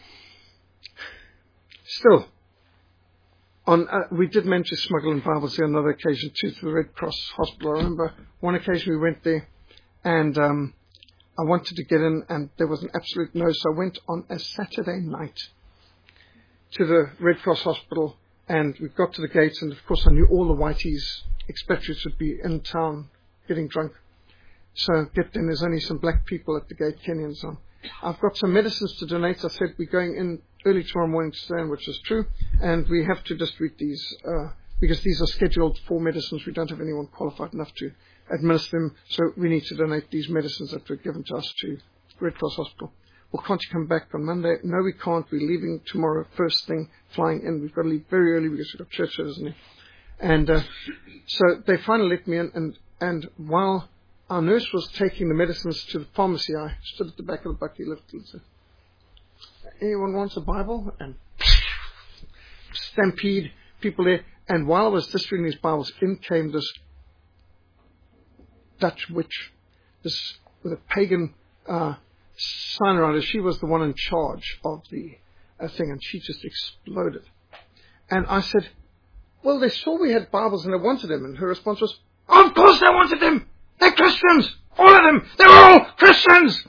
Still, on uh, we did manage to smuggle in Bibles there on another occasion too to the Red Cross Hospital. I remember one occasion we went there and um, I wanted to get in and there was an absolute no. So I went on a Saturday night to the Red Cross Hospital. And we got to the gates, and of course I knew all the whiteys, expatriates would be in town getting drunk. So get in, there's only some black people at the gate, Kenyans on. I've got some medicines to donate. I said we're going in early tomorrow morning to stand, which is true. And we have to distribute these, uh, because these are scheduled for medicines. We don't have anyone qualified enough to administer them. So we need to donate these medicines that were given to us to Red Cross Hospital. Well, can't you come back on Monday? No, we can't. We're leaving tomorrow, first thing, flying in. We've got to leave very early because we've got church, isn't it? And uh, so they finally let me in. And, and while our nurse was taking the medicines to the pharmacy, I stood at the back of the bucky lift and said, anyone wants a Bible? And stampede, people there. And while I was distributing these Bibles, in came this Dutch witch, this with a pagan uh sign around her. She was the one in charge of the uh, thing, and she just exploded. And I said, well, they saw we had Bibles and they wanted them. And her response was, oh, of course they wanted them. They're Christians. All of them. They're all Christians.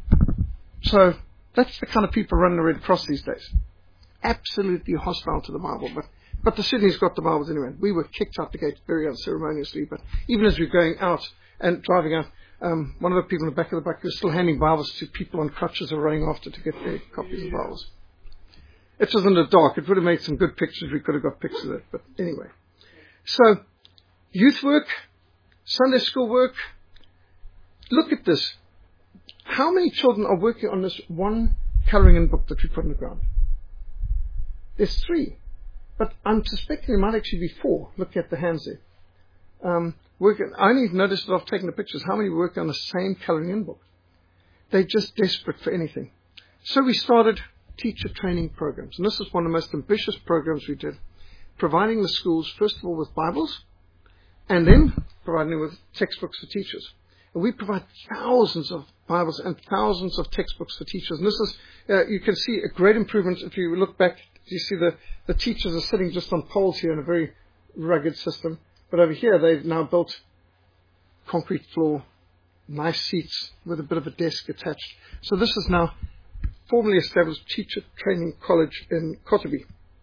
So that's the kind of people running the Red Cross these days. Absolutely hostile to the Bible. But but the Sydney's got the Bibles anyway. We were kicked out the gate very unceremoniously. But even as we were going out and driving out, Um, one of the people in the back of the bus was still handing Bibles to people on crutches who were running after to get their copies of Bibles. It was in the dark. It would have made some good pictures. We could have got pictures of it. But anyway. So, youth work, Sunday school work. Look at this. How many children are working on this one colouring in book that we put on the ground? There's three. But I'm suspecting there might actually be four. Look at the hands there. Um, Working, I only noticed that I've taken the pictures, how many work on the same colouring in book. They're just desperate for anything. So we started teacher training programs. And this is one of the most ambitious programs we did. Providing the schools, first of all, with Bibles, and then providing them with textbooks for teachers. And we provide thousands of Bibles and thousands of textbooks for teachers. And this is, uh, you can see a great improvement. If you look back, you see the, the teachers are sitting just on poles here in a very rugged system. But over here, they've now built concrete floor, nice seats with a bit of a desk attached. So this is now formally established teacher training college in Kotobi.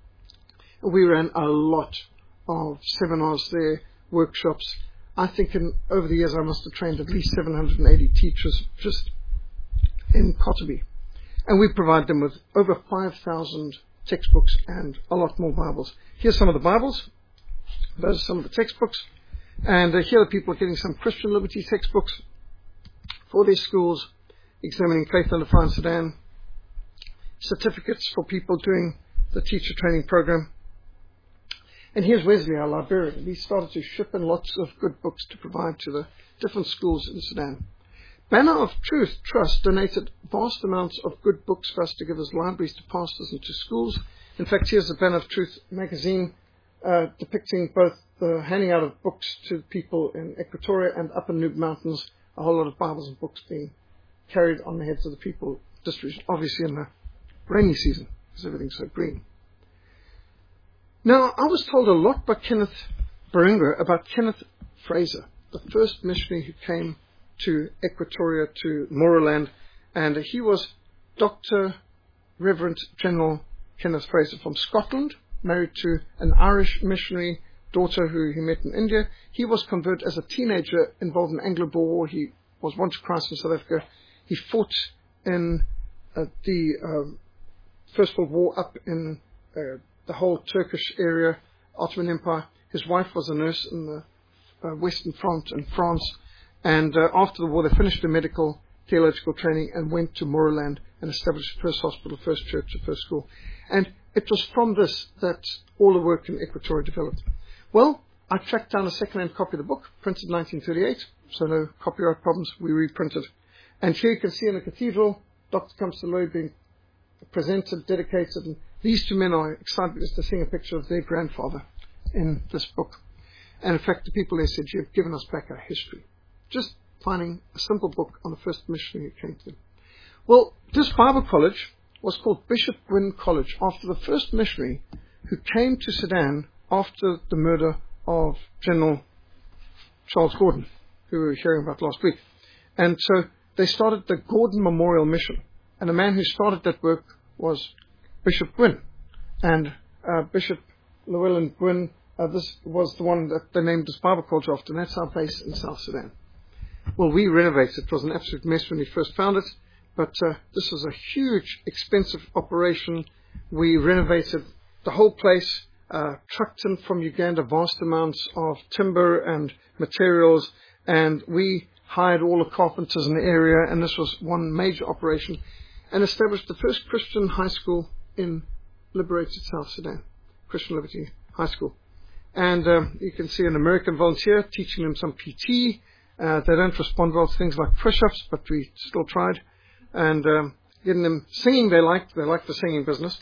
We ran a lot of seminars there, workshops. I think in over the years I must have trained at least seven hundred eighty teachers just in Kotobi. And we provide them with over five thousand textbooks and a lot more Bibles. Here's some of the Bibles. Those are some of the textbooks. And uh, here are people getting some Christian Liberty textbooks for their schools, examining faith under fire in Sudan, certificates for people doing the teacher training program. And here's Wesley, our librarian. He started to ship in lots of good books to provide to the different schools in Sudan. Banner of Truth Trust donated vast amounts of good books for us to give as libraries to pastors and to schools. In fact, here's the Banner of Truth magazine uh, depicting both the handing out of books to people in Equatoria and up in Noob Mountains, a whole lot of Bibles and books being carried on the heads of the people, distributed obviously in the rainy season because everything's so green. Now, I was told a lot by Kenneth Beringa about Kenneth Fraser, the first missionary who came to Equatoria, to Moraland, and he was Doctor Reverend General Kenneth Fraser from Scotland, married to an Irish missionary daughter who he met in India. He was converted as a teenager involved in the Anglo-Boer War. He was won to Christ in South Africa. He fought in uh, the uh, First World War up in uh, the whole Turkish area, Ottoman Empire. His wife was a nurse in the uh, Western Front in France. And uh, after the war, they finished their medical theological training and went to Moraland and established the first hospital, first church, the first school. And it was from this that all the work in Equatoria developed. Well, I tracked down a second-hand copy of the book, printed in nineteen thirty-eight, so no copyright problems, we reprinted. And here you can see in the cathedral, Doctor Kamsaloi being presented, dedicated, and these two men are excited because they're seeing a picture of their grandfather in this book. And in fact, the people there said, "You've given us back our history." Just finding a simple book on the first missionary who came to them. Well, this Bible college was called Bishop Gwynn College after the first missionary who came to Sudan after the murder of General Charles Gordon, who we were hearing about last week. And so they started the Gordon Memorial Mission. And the man who started that work was Bishop Gwynn. And uh, Bishop Llewellyn Gwynn, uh, this was the one that they named this Bible college after, and that's our base in South Sudan. Well, we renovated. It was an absolute mess when we first found it, but uh, this was a huge, expensive operation. We renovated the whole place, uh, trucked in from Uganda vast amounts of timber and materials, and we hired all the carpenters in the area, and this was one major operation, and established the first Christian high school in liberated South Sudan, Christian Liberty High School. And uh, you can see an American volunteer teaching them some P T. Uh, they don't respond well to things like push-ups, but we still tried. And um, getting them singing, they liked. They liked the singing business.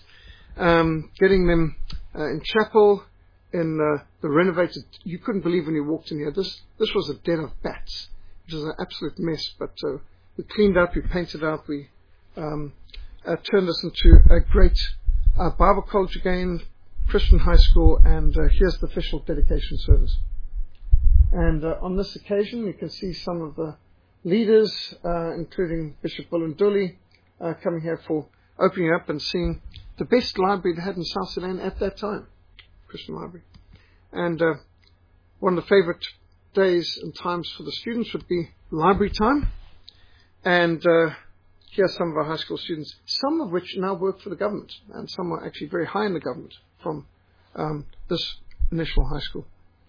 Um, getting them uh, in chapel, in uh, the renovated. You couldn't believe when you walked in here. This this was a den of bats. It was an absolute mess. But uh, we cleaned up, we painted out, we um, uh, turned this into a great uh, Bible college again, Christian high school, and uh, here's the official dedication service. And uh, on this occasion, you can see some of the leaders, uh, including Bishop Bulunduli, uh, coming here for opening up and seeing the best library they had in South Sudan at that time, Christian library. And uh, one of the favorite days and times for the students would be library time. And uh, here are some of our high school students, some of which now work for the government, and some are actually very high in the government from um, this initial high school.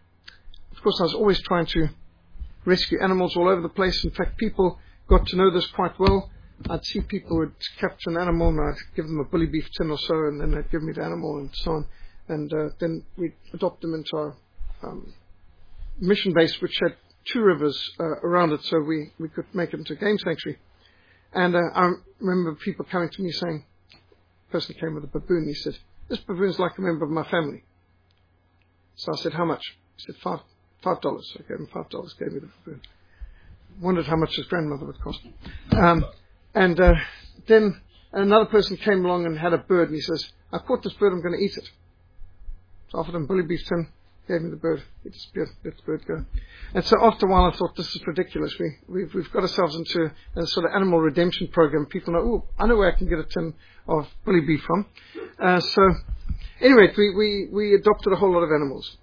Of course, I was always trying to rescue animals all over the place. In fact, people got to know this quite well. I'd see people would capture an animal, and I'd give them a bully beef tin or so, and then they'd give me the animal and so on. And uh, then we'd adopt them into our um, mission base, which had two rivers uh, around it, so we, we could make it into a game sanctuary. And uh, I remember people coming to me saying, a person came with a baboon, he said, "This baboon's like a member of my family." So I said, "How much?" He said, five. Five dollars. I gave him five dollars, gave me the baboon. Wondered how much his grandmother would cost. Um, and uh, then another person came along and had a bird, and he says, "I caught this bird, I'm going to eat it." So I offered him bully beef tin, gave me the bird. He disappeared, let the bird go. And so after a while I thought, this is ridiculous. We, we've, we've got ourselves into a sort of animal redemption program. People know, "Oh, I know where I can get a tin of bully beef from." Uh, so anyway, we, we, we adopted a whole lot of animals.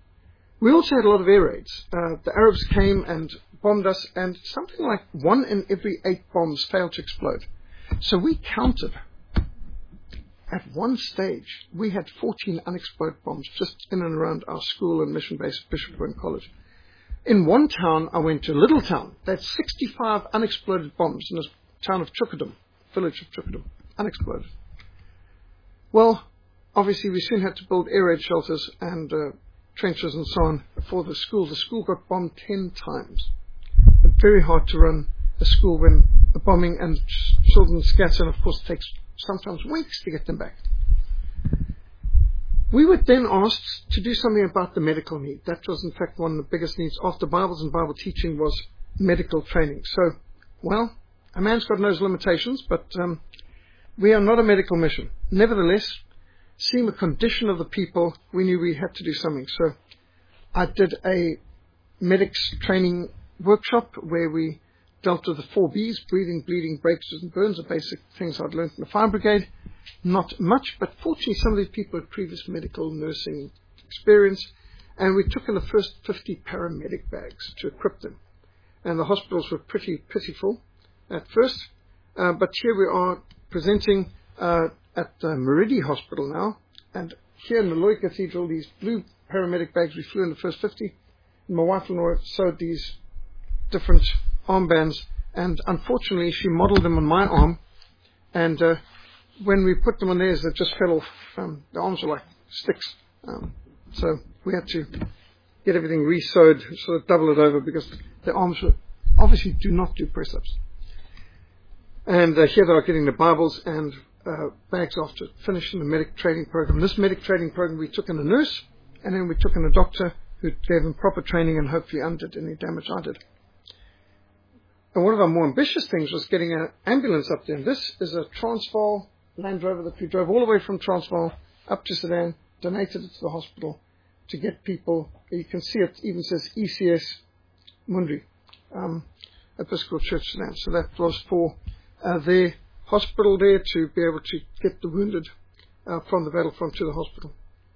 We also had a lot of air raids. Uh, the Arabs came and bombed us, and something like one in every eight bombs failed to explode. So we counted. At one stage, we had fourteen unexploded bombs just in and around our school and mission base at Bishop Gwynn College. In one town, I went to a little town. They had sixty-five unexploded bombs in this town of Chukadum, village of Chukadum, unexploded. Well, obviously, we soon had to build air raid shelters and uh, trenches and so on for the school. The school got bombed ten times. Very hard to run a school when the bombing and children scatter, and of course it takes sometimes weeks to get them back. We were then asked to do something about the medical need. That was in fact one of the biggest needs after Bibles and Bible teaching was medical training. So, well, a man's got no limitations, but um, we are not a medical mission. Nevertheless, seeing the condition of the people, we knew we had to do something. So I did a medics training workshop where we dealt with the four B's, breathing, bleeding, breakages, and burns, the basic things I'd learned in the fire brigade. Not much, but fortunately some of these people had previous medical nursing experience, and we took in the first fifty paramedic bags to equip them. And the hospitals were pretty pitiful at first, uh, but here we are presenting uh, at the Meridi Hospital now, and here in the Loy Cathedral, these blue paramedic bags, we flew in the first fifty. And my wife Lenora sewed these different armbands, and unfortunately she modeled them on my arm, and uh, when we put them on theirs, they just fell off. Um, the arms were like sticks. Um, so we had to get everything re-sewed, sort of double it over, because the arms were, obviously do not do press-ups. And uh, here they are getting the Bibles and uh, bags after finishing the medic training program. This medic training program, we took in a nurse, and then we took in a doctor who gave them proper training and hopefully undid any damage I did. And one of our more ambitious things was getting an ambulance up there. And this is a Transvaal Land Rover that we drove all the way from Transvaal up to Sudan, donated it to the hospital to get people. You can see it even says E C S Mundri, um, Episcopal Church Sudan. So that was for uh, their hospital there to be able to get the wounded uh, from the battlefront to the hospital.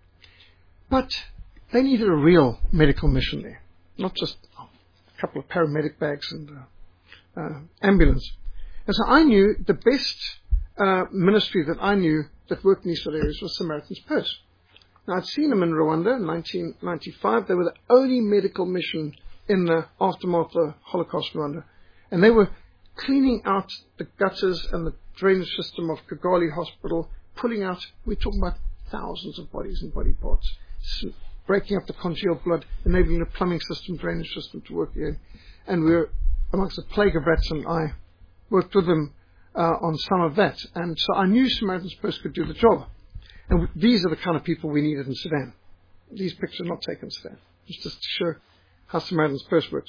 But they needed a real medical mission there, not just a couple of paramedic bags and uh, uh, ambulance. And so I knew the best uh, ministry that I knew that worked in these sort of areas was Samaritan's Purse. Now, I'd seen them in Rwanda in nineteen ninety-five. They were the only medical mission in the aftermath of the Holocaust in Rwanda. And they were cleaning out the gutters and the drainage system of Kigali Hospital, pulling out, we're talking about thousands of bodies and body parts, breaking up the congealed blood, enabling the plumbing system, drainage system to work again. And we were, amongst the plague of rats, and I worked with them uh, on some of that. And so I knew Samaritan's Purse could do the job. And w- these are the kind of people we needed in Sudan. These pictures are not taken in Sudan. It's just to show how Samaritan's Purse works.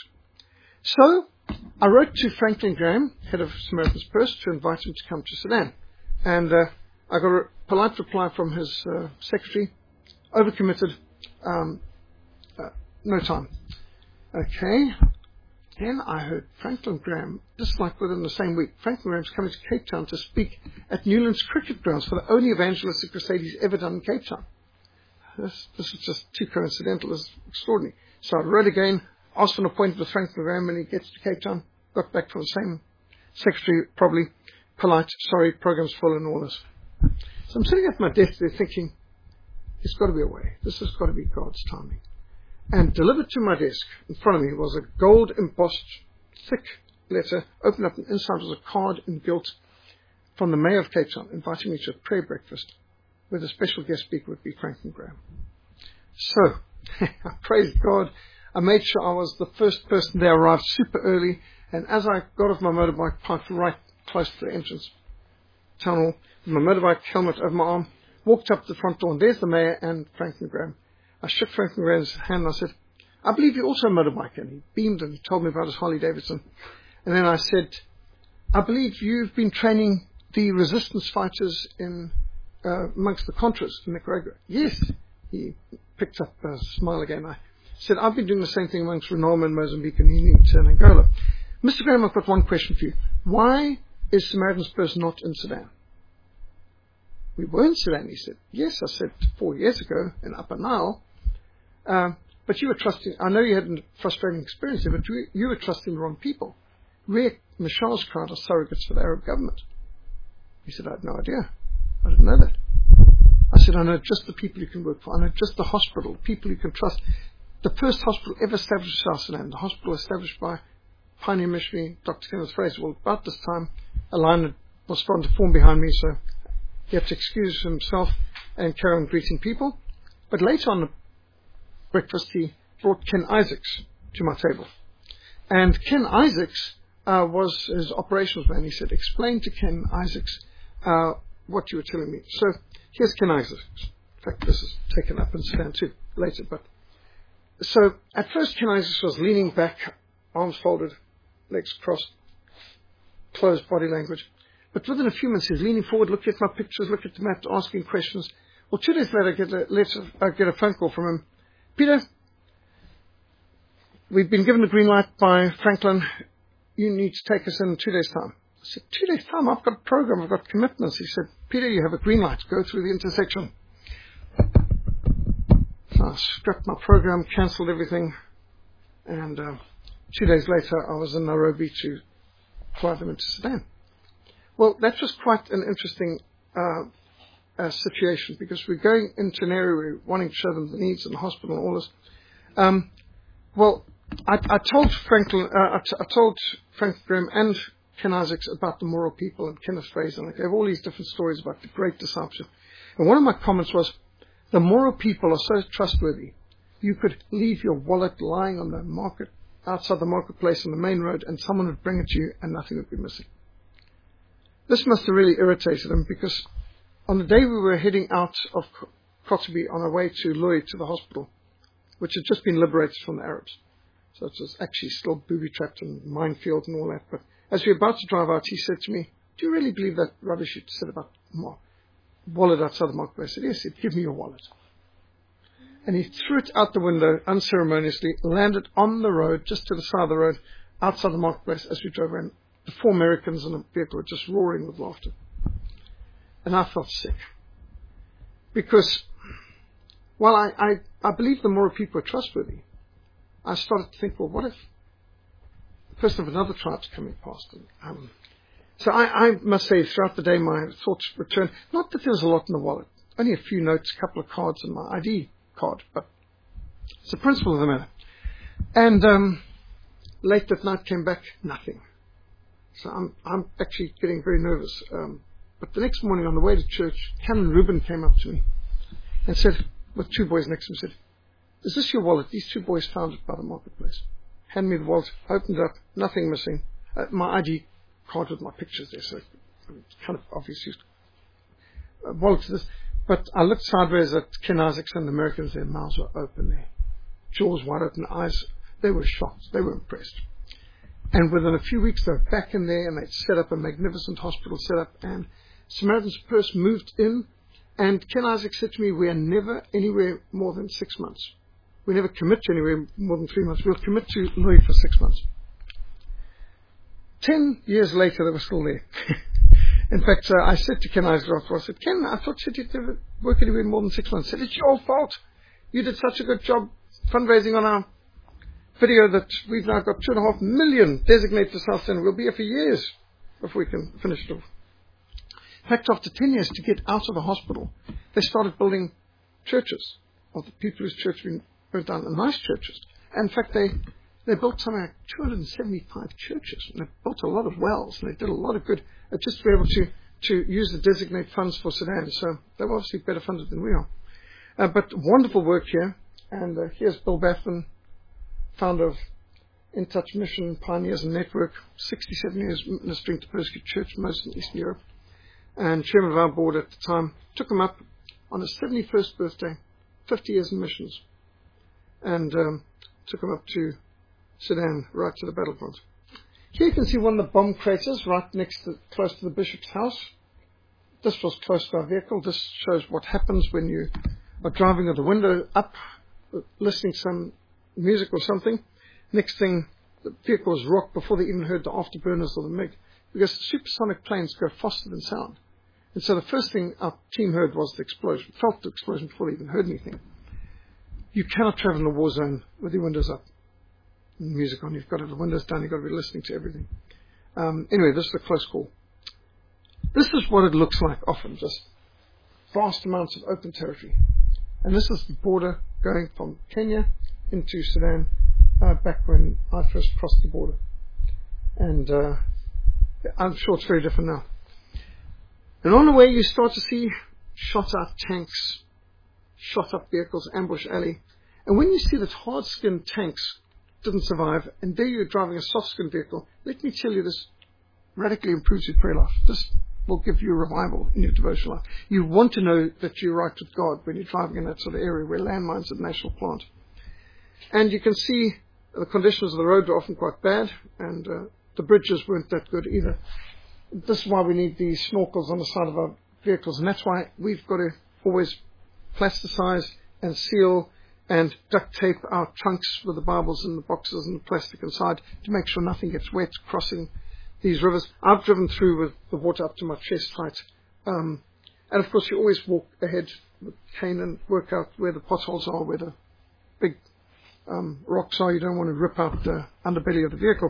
So I wrote to Franklin Graham, head of Samaritan's Purse, to invite him to come to Sudan. And uh, I got a polite reply from his uh, secretary, overcommitted, um, uh, no time. Okay. Then I heard Franklin Graham, just like within the same week, Franklin Graham's coming to Cape Town to speak at Newlands Cricket Grounds for the only evangelistic crusade he's ever done in Cape Town. This, this is just too coincidental. It's extraordinary. So I wrote again, asked for an appointment with Franklin Graham when he gets to Cape Town. Got back from the same secretary, probably polite, sorry, program's full and all this. So I'm sitting at my desk there thinking, there's got to be a way. This has got to be God's timing. And delivered to my desk in front of me was a gold embossed, thick letter, opened up, and inside was a card in gilt from the mayor of Cape Town, inviting me to a prayer breakfast where the special guest speaker would be Franklin Graham. So, I praised God. I made sure I was the first person there, arrived super early, and as I got off my motorbike, parked right close to the entrance tunnel, with my motorbike helmet over my arm, walked up to the front door, and there's the mayor and Franklin Graham. I shook Franklin Graham's hand and I said, I believe you're also a motorbiker. And he beamed and he told me about his Harley Davidson. And then I said, I believe you've been training the resistance fighters in uh, amongst the Contras in Nicaragua. Yes. He picked up a smile again. I said, I've been doing the same thing amongst Renamo in Mozambique and Unity in Angola. Mister Graham, I've got one question for you. Why is Samaritan's Purse not in Sudan? We were in Sudan, he said. Yes, I said, four years ago in Upper Nile. Um, but you were trusting, I know you had a frustrating experience there, but you, you were trusting the wrong people. Riek Machar's crowd are surrogates for the Arab government. He said, I had no idea. I didn't know that. I said, I know just the people you can work for. I know just the hospital, people you can trust. The first hospital ever established in South Sudan, the hospital established by pioneer missionary Doctor Kenneth Fraser. Well, about this time, a line was starting to form behind me, so he had to excuse himself and carry on greeting people. But later on the breakfast, he brought Ken Isaacs to my table. And Ken Isaacs uh, was his operations man. He said, explain to Ken Isaacs uh, what you were telling me. So here's Ken Isaacs. In fact, this is taken up in Sudan too later. But so at first Ken Isaacs was leaning back, arms folded, legs crossed, closed body language. But within a few minutes, he's leaning forward, looking at my pictures, looking at the map, asking questions. Well, two days later, I get a, letter, I get a phone call from him. Peter, we've been given the green light by Franklin. You need to take us in two days' time. I said, two days' time? I've got a program. I've got commitments. He said, Peter, you have a green light. Go through the intersection. So I scrapped my program, cancelled everything. And uh, two days later, I was in Nairobi to fly them into Sudan. Well, that was quite an interesting uh, uh, situation because we're going into an area where we're wanting to show them the needs in the hospital and all this. Um, well, I, I told Franklin, uh, I, t- I told Frank Graham and Ken Isaacs about the Moro people and Kenneth Fraser, and I gave all these different stories about the great discipleship. And one of my comments was, the Moro people are so trustworthy. You could leave your wallet lying on the market, outside the marketplace on the main road, and someone would bring it to you and nothing would be missing. This must have really irritated him because on the day we were heading out of Kotzebue on our way to Lui, to the hospital, which had just been liberated from the Arabs. So it was actually still booby-trapped and minefield and all that. But as we were about to drive out, he said to me, do you really believe that rubbish you said about Mark? Wallet outside the marketplace? I said, yes. He said, give me your wallet. And he threw it out the window unceremoniously, landed on the road, just to the side of the road, outside the marketplace as we drove around. The four Americans in the vehicle were just roaring with laughter. And I felt sick. Because while I, I, I believe the Moro people are trustworthy, I started to think, well, what if the person of another tribe's coming past? And, um, so I, I must say, throughout the day, my thoughts returned. Not that there was a lot in the wallet. Only a few notes, a couple of cards, and my I D card. But it's the principle of the matter. And um, late that night came back, nothing. So I'm, I'm actually getting very nervous. Um, but the next morning on the way to church, Canon Rubin came up to me and said, with two boys next to him, said, is this your wallet? These two boys found it by the marketplace. Hand me the wallet, opened it up, nothing missing. Uh, my I D card with my pictures there, so it's kind of obviously a wallet to this. But I looked sideways at Ken Isaacs and the Americans, their mouths were open there. Jaws wide open, eyes, they were shocked, they were impressed. And within a few weeks, they were back in there, and they'd set up a magnificent hospital setup. And Samaritan's Purse moved in, and Ken Isaac said to me, we are never anywhere more than six months. We never commit to anywhere more than three months. We'll commit to Louis for six months. Ten years later, they were still there. In fact, uh, I said to Ken Isaac after, I said, Ken, I thought you said you'd never work anywhere more than six months. He said, it's your fault. You did such a good job fundraising on our video that we've now got two and a half million designated for South Sudan. We'll be here for years before we can finish it off. In fact, after ten years to get out of the hospital, they started building churches of the people whose church had been burnt down, and nice churches. And in fact, they, they built something like two hundred seventy-five churches, and they built a lot of wells, and they did a lot of good uh, just to be able to, to use the designated funds for Sudan. So they were obviously better funded than we are. Uh, but wonderful work here. And uh, here's Bill Baffin, founder of In Touch Mission, Pioneers and Network, sixty-seven years ministering to persecuted church, most in Eastern Europe, and chairman of our board at the time. Took him up on his seventy-first birthday, fifty years in missions, and um, took him up to Sudan, right to the battlefront. Here you can see one of the bomb craters right next to, close to the bishop's house. This was close to our vehicle. This shows what happens when you are driving with the window up, listening to some music or something. Next thing, the vehicle was rocked before they even heard the afterburners or the MiG, because supersonic planes go faster than sound. And so the first thing our team heard was the explosion, felt the explosion before they even heard anything. You cannot travel in a war zone with your windows up and music on. You've got to have the windows down. You've got to be listening to everything. Um, anyway, this is a close call. This is what it looks like often, just vast amounts of open territory. And this is the border going from Kenya into Sudan, uh, back when I first crossed the border. And uh, I'm sure it's very different now. And on the way you start to see shot out tanks, shot up vehicles, ambush alley. And when you see that hard-skinned tanks didn't survive, and there you're driving a soft-skin vehicle. Let me tell you, this radically improves your prayer life. This will give you a revival in your devotional life. You want to know that you're right with God when you're driving in that sort of area where landmines are the national plant. And you can see the conditions of the road are often quite bad, and uh, the bridges weren't that good either. This is why we need these snorkels on the side of our vehicles, and that's why we've got to always plasticize and seal and duct tape our trunks with the Bibles and the boxes and the plastic inside to make sure nothing gets wet crossing these rivers. I've driven through with the water up to my chest height. Um, and of course you always walk ahead with cane and work out where the potholes are, where the big um, rocks are. You don't want to rip out the underbelly of the vehicle.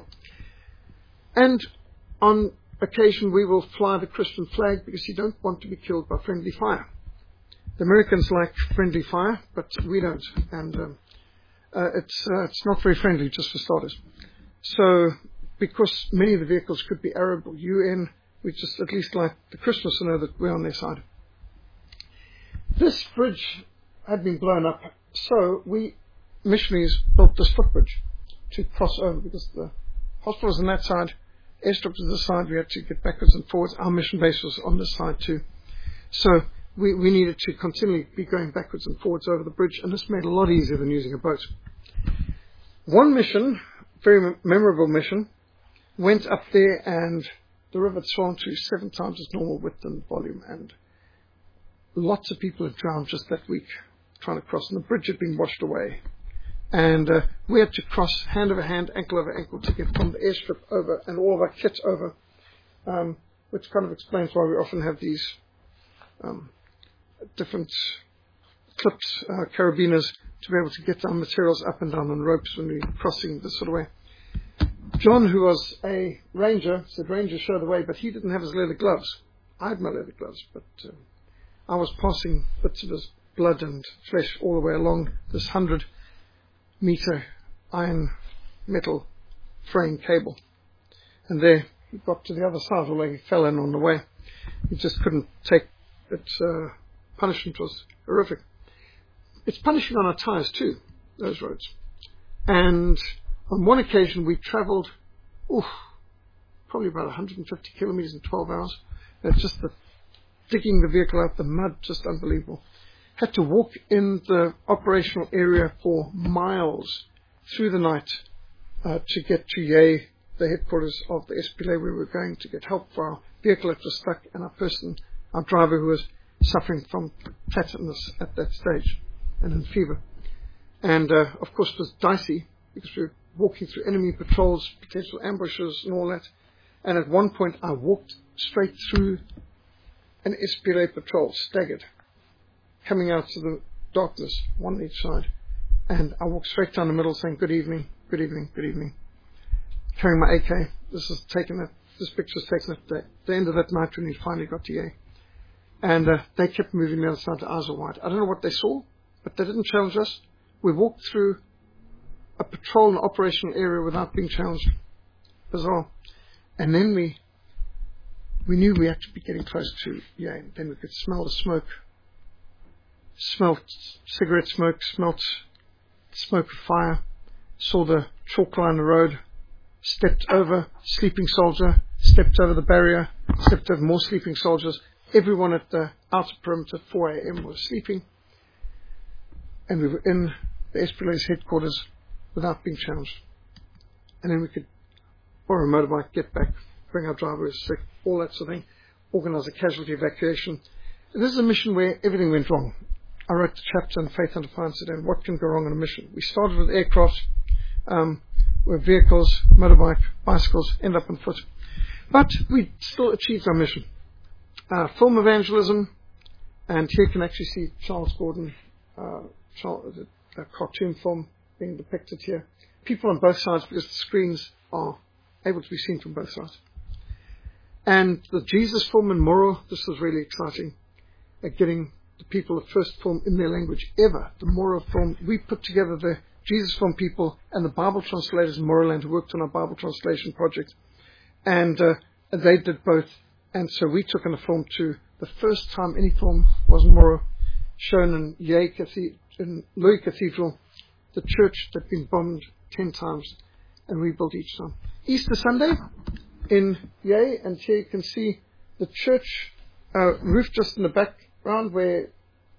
And on occasion we will fly the Christian flag because you don't want to be killed by friendly fire. The Americans like friendly fire, but we don't. And um, uh, it's uh, it's not very friendly, just for starters. So, because many of the vehicles could be Arab or U N, we just at least like the Christians to know that we're on their side. This bridge had been blown up, so we missionaries built this footbridge to cross over, because the hospital was on that side, airstrip was this side, we had to get backwards and forwards. Our mission base was on this side too. So we, we needed to continually be going backwards and forwards over the bridge, and this made it a lot easier than using a boat. One mission, very memorable mission, went up there, and the river had swollen to seven times its normal width and volume, and lots of people had drowned just that week trying to cross, and the bridge had been washed away. And uh, we had to cross hand over hand, ankle over ankle, to get from the airstrip over and all of our kit over, um, which kind of explains why we often have these um, different clips, uh, carabiners, to be able to get our materials up and down on ropes when we're crossing this sort of way. John, who was a ranger, said, "Ranger, show the way," but he didn't have his leather gloves. I had my leather gloves, but uh, I was passing bits of his blood and flesh all the way along this hundred meter iron metal frame cable. And there he got to the other side, although he fell in on the way. He just couldn't take it. Uh, punishment was horrific. It's punishing on our tires too, those roads. And on one occasion we travelled, oof, probably about one hundred fifty kilometres in twelve hours. It's just the digging the vehicle out, the mud, just unbelievable. Had to walk in the operational area for miles through the night uh, to get to Yei, the headquarters of the S P L A, where we were going to get help for our vehicle that was stuck, and our person, our driver, who was suffering from tetanus at that stage and in fever. And uh, of course it was dicey because we were walking through enemy patrols, potential ambushes and all that. And at one point I walked straight through an S P L A patrol, staggered, coming out of the darkness, one on each side. And I walked straight down the middle saying, "Good evening, good evening, good evening," carrying my A K. This is taken at, this picture was taken at the, the end of that night when we finally got to Yei. And uh, they kept moving the other side, the eyes were wide. I don't know what they saw, but they didn't challenge us. We walked through a patrol and operational area without being challenged. Bizarre. And then we we knew we had to be getting close to Yei. Then we could smell the smoke. Smelt cigarette smoke, smelt smoke of fire, saw the chalk line on the road, stepped over sleeping soldier, stepped over the barrier, stepped over more sleeping soldiers. Everyone at the outer perimeter, four a.m. was sleeping, and we were in the S P L A's headquarters without being challenged. And then we could borrow a motorbike, get back, bring our driver who was sick, all that sort of thing, organise a casualty evacuation. And this is a mission where everything went wrong. I wrote the chapter in Faith Under Fire today, what can go wrong on a mission. We started with aircraft, um, with vehicles, motorbike, bicycles, end up on foot. But we still achieved our mission. Uh, film evangelism, and here you can actually see Charles Gordon, uh, Charles, a cartoon film being depicted here. People on both sides, because the screens are able to be seen from both sides. And the Jesus film in Moro, this was really exciting, at getting the people the first film in their language ever, the Moro film. We put together the Jesus film people and the Bible translators in Moroland who worked on our Bible translation project. And uh, they did both. And so we took in a film to the first time any film was in Moro, shown in Yei Cathedral, in Louis Cathedral, the church that had been bombed ten times and rebuilt each time. Easter Sunday in Yei, and here you can see the church uh, roof just in the background where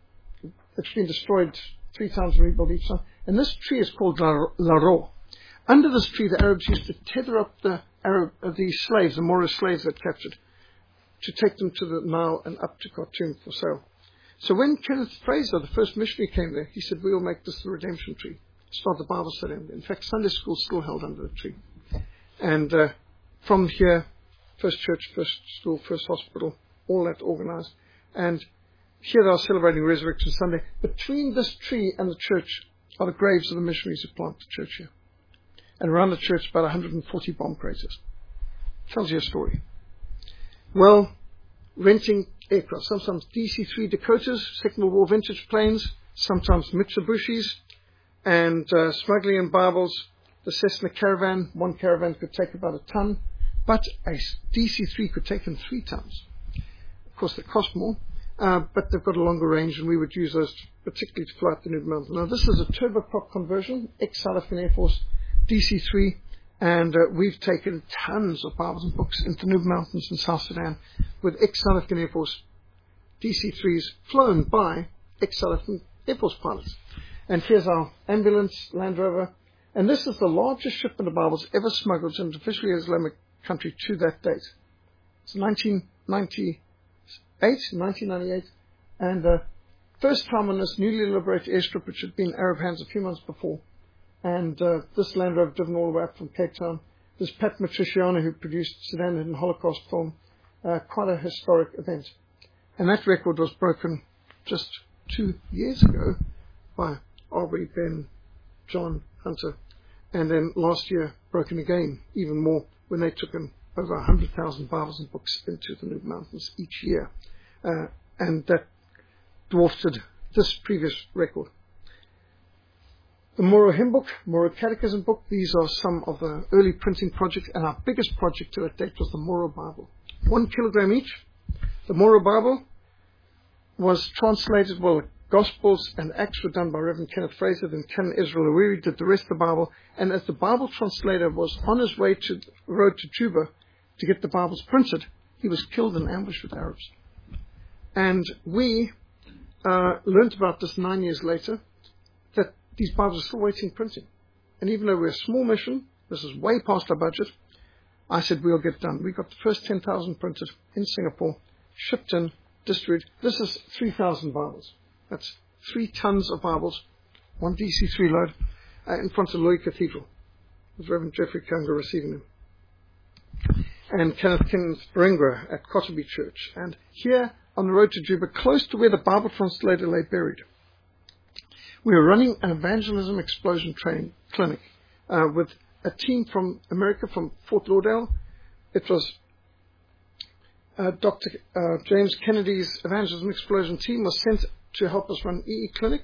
it's been destroyed three times and rebuilt each time. And this tree is called Laro. Under this tree, the Arabs used to tether up the Arab, uh, the slaves, the Moro slaves that captured, to take them to the Nile and up to Khartoum for sale. So when Kenneth Fraser, the first missionary, came there, he said, we'll make this the redemption tree. Start the Bible study. In fact, Sunday school is still held under the tree. And uh, from here, first church, first school, first hospital, all that organized. And here they are celebrating Resurrection Sunday. Between this tree and the church are the graves of the missionaries who planted the church here. And around the church, about one hundred forty bomb craters. Tells you a story. Well, renting aircraft, sometimes D C three Dakotas, Second World War vintage planes, sometimes Mitsubishis, and uh, smuggling in Bibles. The Cessna Caravan, one caravan could take about a ton, but a D C three could take in three tons. Of course, they cost more, uh, but they've got a longer range, and we would use those particularly to fly up the Nuba Mountains. Now, this is a turboprop conversion, ex-South African Air Force D C three, and uh, we've taken tons of Bibles and books into Nuba Mountains in South Sudan with ex-South African Air Force D C threes flown by ex-South African Air Force pilots. And here's our ambulance, Land Rover, and this is the largest shipment of Bibles ever smuggled into officially Islamic country to that date. It's nineteen ninety-eight, nineteen ninety-eight, and uh, first time on this newly liberated airstrip, which had been Arab hands a few months before. And uh, this Land Rover driven all the way up from Cape Town. This Pat Matriciano, who produced Sudan and Holocaust film, uh, quite a historic event. And that record was broken just two years ago by Aubrey, Ben, John, Hunter, and then last year broken again, even more, when they took in over one hundred thousand Bibles and books into the Nuba Mountains each year. Uh, and that dwarfed this previous record. The Moro Hymn Book, Moro Catechism Book, these are some of the early printing projects, and our biggest project to that date was the Moro Bible. One kilogram each. The Moro Bible was translated, well, the Gospels and Acts were done by Reverend Kenneth Fraser, then Canon Ezra Lawiri did the rest of the Bible, and as the Bible translator was on his way to the road to Juba to get the Bibles printed, he was killed in ambush with Arabs. And we uh, learned about this nine years later, that these Bibles are still waiting printing. And even though we're a small mission, this is way past our budget, I said we'll get it done. We got the first ten thousand printed in Singapore, shipped in, distributed. This is three thousand Bibles. That's three tons of Bibles, one D C three load, uh, in front of Loy Cathedral, with Reverend Jeffrey Kanga receiving them. And Kenneth King's Baringra at Kotobi Church. And here on the road to Juba, close to where the Bible translator lay buried, we were running an evangelism explosion training clinic uh, with a team from America, from Fort Lauderdale. It was uh, Doctor Uh, James Kennedy's evangelism explosion team was sent to help us run E E clinic.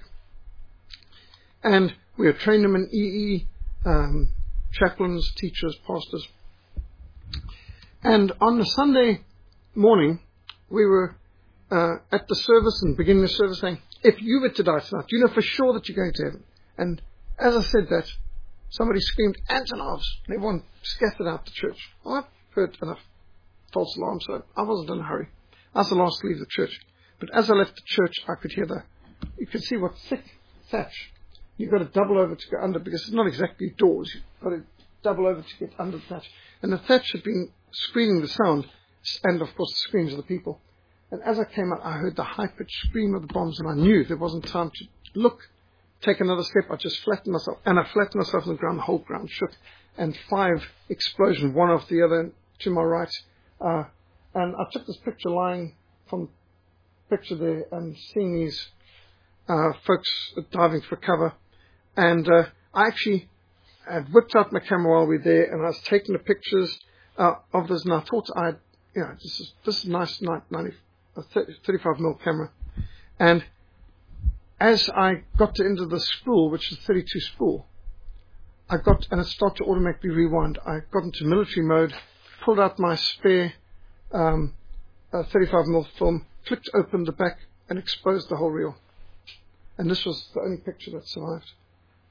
And we were training them in E E, um, chaplains, teachers, pastors. And on the Sunday morning, we were uh, at the service and beginning the service saying, if you were to die tonight, you know for sure that you're going to heaven. And as I said that, somebody screamed, Antonovs! And everyone scattered out the church. Well, I've heard enough false alarms, so I wasn't in a hurry. I was the last to leave the church. But as I left the church, I could hear the, you could see what thick thatch. You've got to double over to go under, because it's not exactly doors. You've got to double over to get under the thatch. And the thatch had been screening the sound, and of course the screams of the people. And as I came out, I heard the high-pitched scream of the bombs, and I knew there wasn't time to look, take another step. I just flattened myself, and I flattened myself on the ground. The whole ground shook, and five explosions, one after the other, to my right. Uh, and I took this picture lying from the picture there, and seeing these uh, folks diving for cover. And uh, I actually had whipped out my camera while we were there, and I was taking the pictures uh, of this, and I thought I'd, you know, this is this is nice, ninety. A thirty-five millimeter camera, and as I got to into the spool, which is thirty-two spool, I got, and it started to automatically rewind. I got into military mode, pulled out my spare um, uh, thirty-five millimeter film, flicked open the back, and exposed the whole reel. And this was the only picture that survived.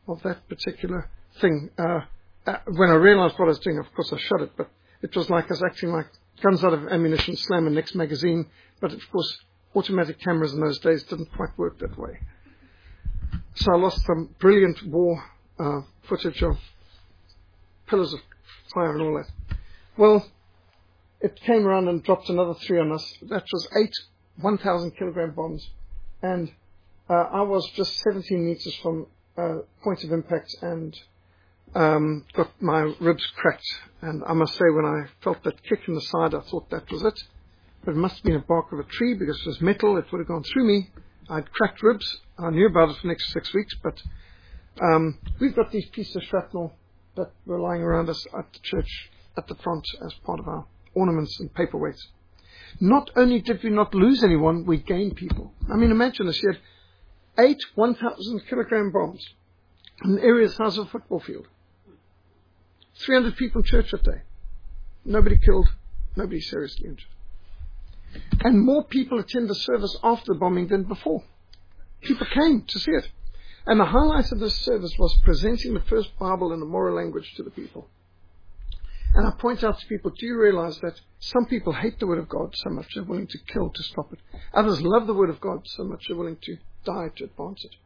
of that particular thing. Uh, uh, when I realized what I was doing, of course I shut it, but it was like I was acting like guns out of ammunition, slam a next magazine. But of course, automatic cameras in those days didn't quite work that way. So I lost some brilliant war uh, footage of pillars of fire and all that. Well, it came around and dropped another three on us. That was eight one thousand kilogram bombs. And uh, I was just seventeen meters from uh, point of impact and um, got my ribs cracked. And I must say, when I felt that kick in the side, I thought that was it. But it must have been a bark of a tree because it was metal. It would have gone through me. I'd cracked ribs. I knew about it for the next six weeks. But um, we've got these pieces of shrapnel that were lying around us at the church at the front as part of our ornaments and paperweights. Not only did we not lose anyone, we gained people. I mean, imagine this. You had eight one thousand kilogram bombs in an area the size of a football field. three hundred people in church that day. Nobody killed, nobody seriously injured. And more people attend the service after the bombing than before. People came to see it. And the highlight of this service was presenting the first Bible in the Mora language to the people. And I point out to people, do you realize that some people hate the Word of God so much they're willing to kill to stop it? Others love the Word of God so much they're willing to die to advance it.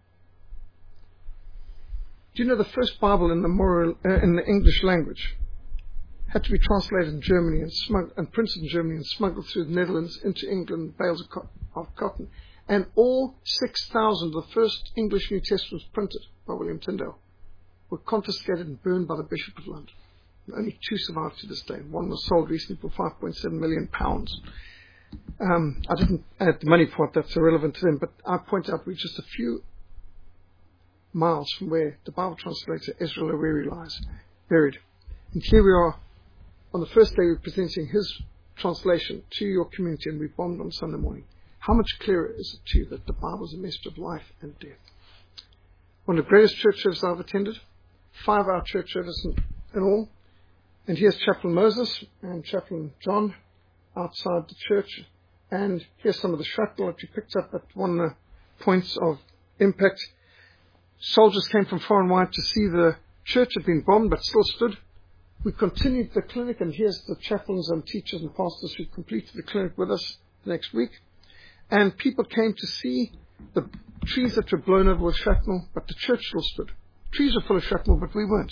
Do you know the first Bible in the Mora, uh, in the English language had to be translated in Germany and, smuggled, and printed in Germany and smuggled through the Netherlands into England, bales of, co- of cotton. And all six thousand of the first English New Testaments printed by William Tyndale were confiscated and burned by the Bishop of London. Only two survived to this day. One was sold recently for five point seven million pounds. Um, I didn't add the money part, that's irrelevant to them, but I point out we're just a few miles from where the Bible translator Ezra Loweri lies, buried. And here we are, on the first day we're presenting his translation to your community, and we bombed on Sunday morning. How much clearer is it to you that the Bible is a message of life and death? One of the greatest church services I've attended, five-hour church service in, in all. And here's Chaplain Moses and Chaplain John outside the church. And here's some of the shrapnel that we picked up at one of the points of impact. Soldiers came from far and wide to see the church had been bombed but still stood. We continued the clinic, and here's the chaplains and teachers and pastors who completed the clinic with us the next week. And people came to see the trees that were blown over with shrapnel, but the church still stood. Trees were full of shrapnel, but we weren't.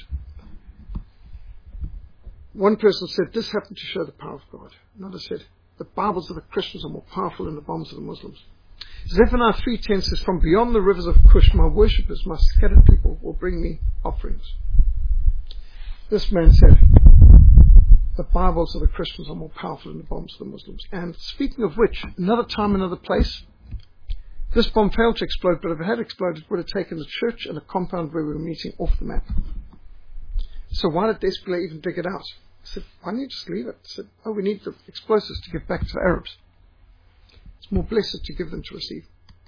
One person said, this happened to show the power of God. Another said, the Bibles of the Christians are more powerful than the bombs of the Muslims. Zephaniah three ten says, from beyond the rivers of Cush, my worshippers, my scattered people, will bring me offerings. This man said, the Bibles of the Christians are more powerful than the bombs of the Muslims. And speaking of which, another time, another place, this bomb failed to explode, but if it had exploded, it would have taken the church and the compound where we were meeting off the map. So why did Despelay even dig it out? I said, why don't you just leave it? I said, oh, we need the explosives to give back to the Arabs. It's more blessed to give than to receive.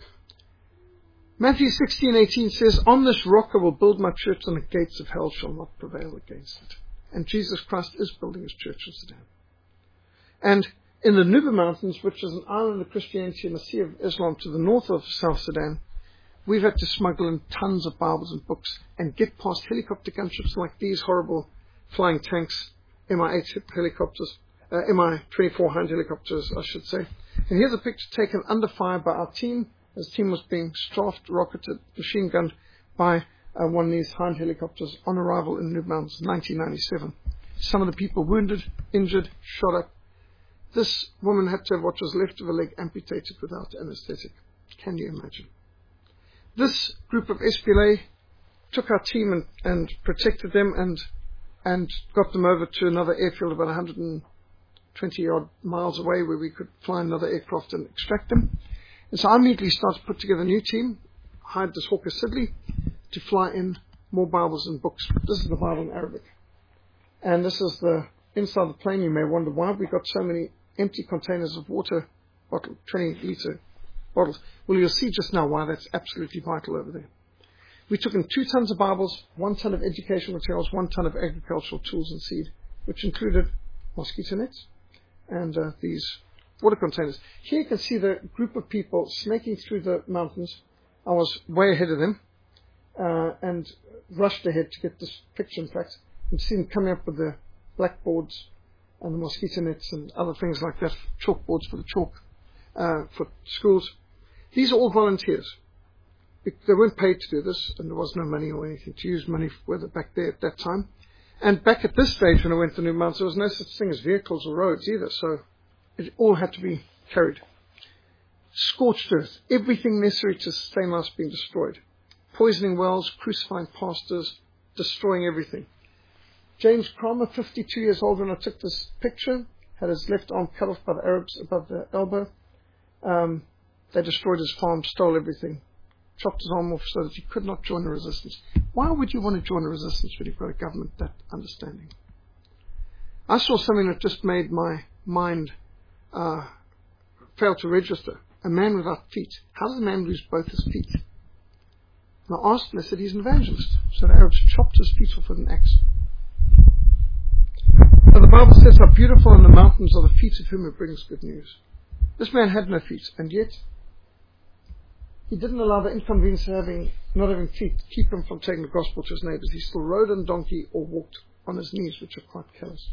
Matthew sixteen eighteen says, on this rock I will build my church, and the gates of hell shall not prevail against it. And Jesus Christ is building his church in Sudan. And in the Nuba Mountains, which is an island of Christianity in the Sea of Islam to the north of South Sudan, we've had to smuggle in tons of Bibles and books and get past helicopter gunships like these horrible flying tanks, M I eight helicopters, uh, M I twenty-four Hind helicopters, I should say. And here's a picture taken under fire by our team. This team was being strafed, rocketed, machine gunned by uh, one of these Hind helicopters on arrival in Nuba Mountains in nineteen ninety-seven. Some of the people wounded, injured, shot up. This woman had to have what was left of her leg amputated without anesthetic. Can you imagine? This group of S P L A took our team and, and protected them and and got them over to another airfield about one hundred twenty odd miles away where we could fly another aircraft and extract them. And so I immediately started to put together a new team, hired this Hawker Siddeley to fly in more Bibles and books. This is the Bible in Arabic. And this is the inside the plane. You may wonder why we got so many empty containers of water, bottle, twenty litre bottles. Well, you'll see just now why that's absolutely vital over there. We took in two tons of Bibles, one ton of educational materials, one ton of agricultural tools and seed, which included mosquito nets and uh, these water containers. Here you can see the group of people snaking through the mountains. I was way ahead of them, uh, and rushed ahead to get this picture, in fact, and see them coming up with the blackboards and the mosquito nets and other things like that, chalkboards for the chalk, uh, for schools. These are all volunteers. They weren't paid to do this, and there was no money or anything to use money for back there at that time. And back at this stage, when I went to New Mountains, there was no such thing as vehicles or roads either, so it all had to be carried. Scorched earth, everything necessary to sustain life being destroyed. Poisoning wells, crucifying pastors, destroying everything. James Cromer, fifty-two years old when I took this picture, had his left arm cut off by the Arabs above the elbow. Um, they destroyed his farm, stole everything, chopped his arm off so that he could not join the resistance. Why would you want to join a resistance when you've got a government that understanding? I saw something that just made my mind uh, fail to register. A man without feet. How does a man lose both his feet? And I asked him, I said, he's an evangelist. So the Arabs chopped his feet off with an axe. Now the Bible says how beautiful in the mountains are the feet of him who brings good news. This man had no feet, and yet he didn't allow the inconvenience of having, not having feet to keep him from taking the gospel to his neighbors. He still rode on donkey or walked on his knees, which are quite callous.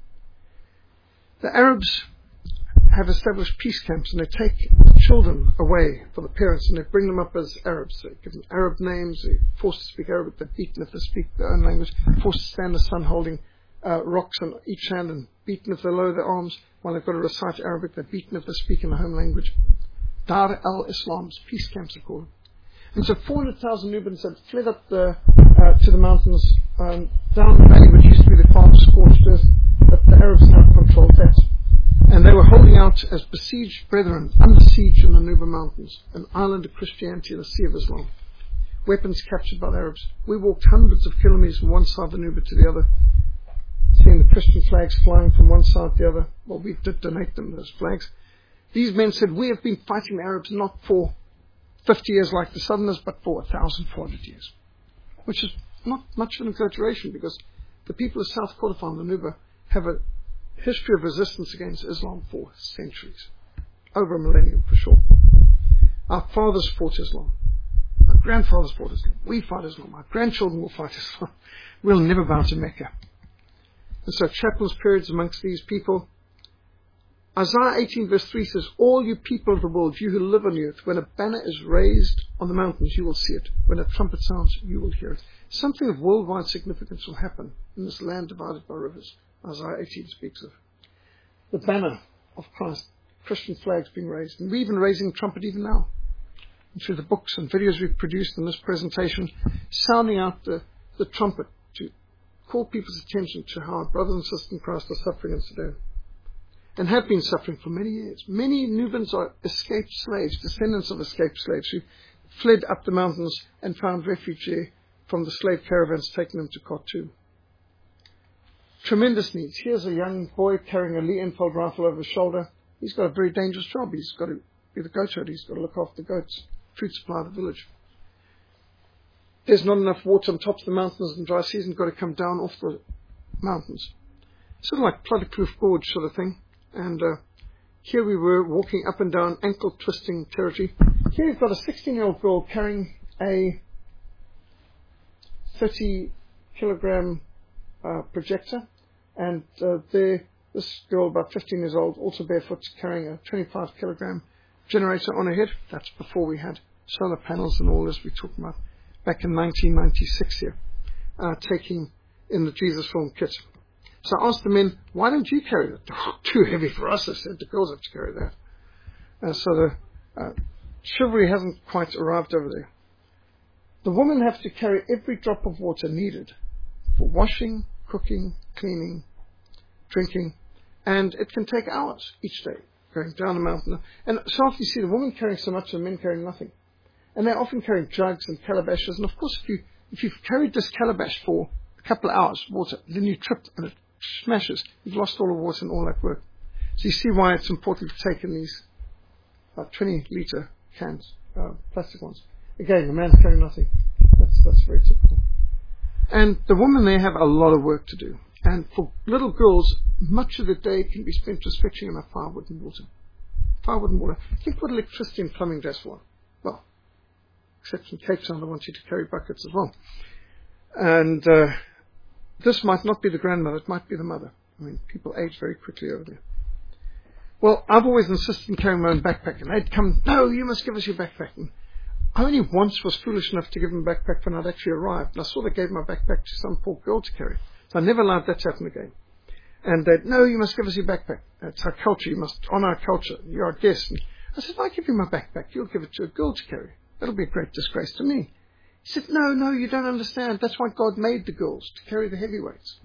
The Arabs have established peace camps, and they take children away for the parents, and they bring them up as Arabs. They give them Arab names, they're forced to speak Arabic, they're beaten if they speak their own language, forced to stand in the sun holding uh, rocks on each hand, and beaten if they lower their arms, while they've got to recite Arabic, they're beaten if they speak in the home language. Dar al-Islam's peace camps are called. And so four hundred thousand Nubians had fled up the, uh, to the mountains, um, down the valley which used to be the farm scorched earth, but the Arabs now controlled that. And they were holding out as besieged brethren, under siege in the Nuba Mountains, an island of Christianity in the Sea of Islam. Weapons captured by the Arabs. We walked hundreds of kilometers from one side of the Nuba to the other, seeing the Christian flags flying from one side to the other. Well, we did donate them, those flags. These men said, we have been fighting the Arabs not for fifty years like the Southerners, but for one thousand four hundred years. Which is not much of an exaggeration, because the people of South Kordofan, the Nuba, have a history of resistance against Islam for centuries. Over a millennium, for sure. Our fathers fought Islam. Our grandfathers fought Islam. We fight Islam. Our grandchildren will fight Islam. We'll never bow to Mecca. And so chaplains periods amongst these people. Isaiah eighteen verse three says, all you people of the world, you who live on the earth, when a banner is raised on the mountains, you will see it. When a trumpet sounds, you will hear it. Something of worldwide significance will happen in this land divided by rivers. Isaiah eighteen speaks of the banner of Christ, Christian flags being raised. And we're even raising trumpet even now. And through the books and videos we've produced in this presentation, sounding out the, the trumpet to call people's attention to how our brothers and sisters in Christ are suffering in Sudan. And have been suffering for many years. Many Nubians are escaped slaves, descendants of escaped slaves who fled up the mountains and found refuge there from the slave caravans taking them to Khartoum. Tremendous needs. Here's a young boy carrying a Lee Enfield rifle over his shoulder. He's got a very dangerous job. He's got to be the goat herder. He's got to look after the goats, food supply of the village. There's not enough water on top of the mountains in dry season. Got to come down off the mountains. Sort of like Plutterkloof Gorge sort of thing. And uh, here we were walking up and down ankle-twisting territory. Here we've got a sixteen-year-old girl carrying a thirty-kilogram uh, projector. And uh, there, this girl, about fifteen years old, also barefoot, carrying a twenty-five-kilogram generator on her head. That's before we had solar panels and all this we talked about back in nineteen ninety-six here, uh, taking in the Jesus Film kit. So I asked the men, why don't you carry that? Oh, too heavy for us, I said. The girls have to carry that. Uh, so the uh, chivalry hasn't quite arrived over there. The women have to carry every drop of water needed for washing, cooking, cleaning, drinking, and it can take hours each day going down the mountain. And so often you see the women carrying so much and the men carrying nothing. And they're often carrying jugs and calabashes. And of course, if, you, if you've carried this calabash for a couple of hours, water, then you trip and it smashes. You've lost all the water and all that work. So you see why it's important to take in these about twenty litre cans, uh, plastic ones. Again, the man's carrying nothing. That's, that's very typical. And the women there have a lot of work to do. And for little girls, much of the day can be spent just fetching enough firewood and water. Firewood and water. Think what electricity and plumbing does for. Well, except in Cape Town, they want you to carry buckets as well. And uh, this might not be the grandmother, it might be the mother. I mean, people age very quickly over there. Well, I've always insisted in carrying my own backpack, and they'd come, no, you must give us your backpack. And I only once was foolish enough to give them a backpack when I'd actually arrived, and I saw they gave my backpack to some poor girl to carry. So I never allowed that to happen again. And they'd, no, you must give us your backpack. It's our culture, you must honor our culture. You're our guest. And I said, if I give you my backpack, you'll give it to a girl to carry. That'll be a great disgrace to me. He said, no, no, you don't understand. That's why God made the girls, to carry the heavyweights.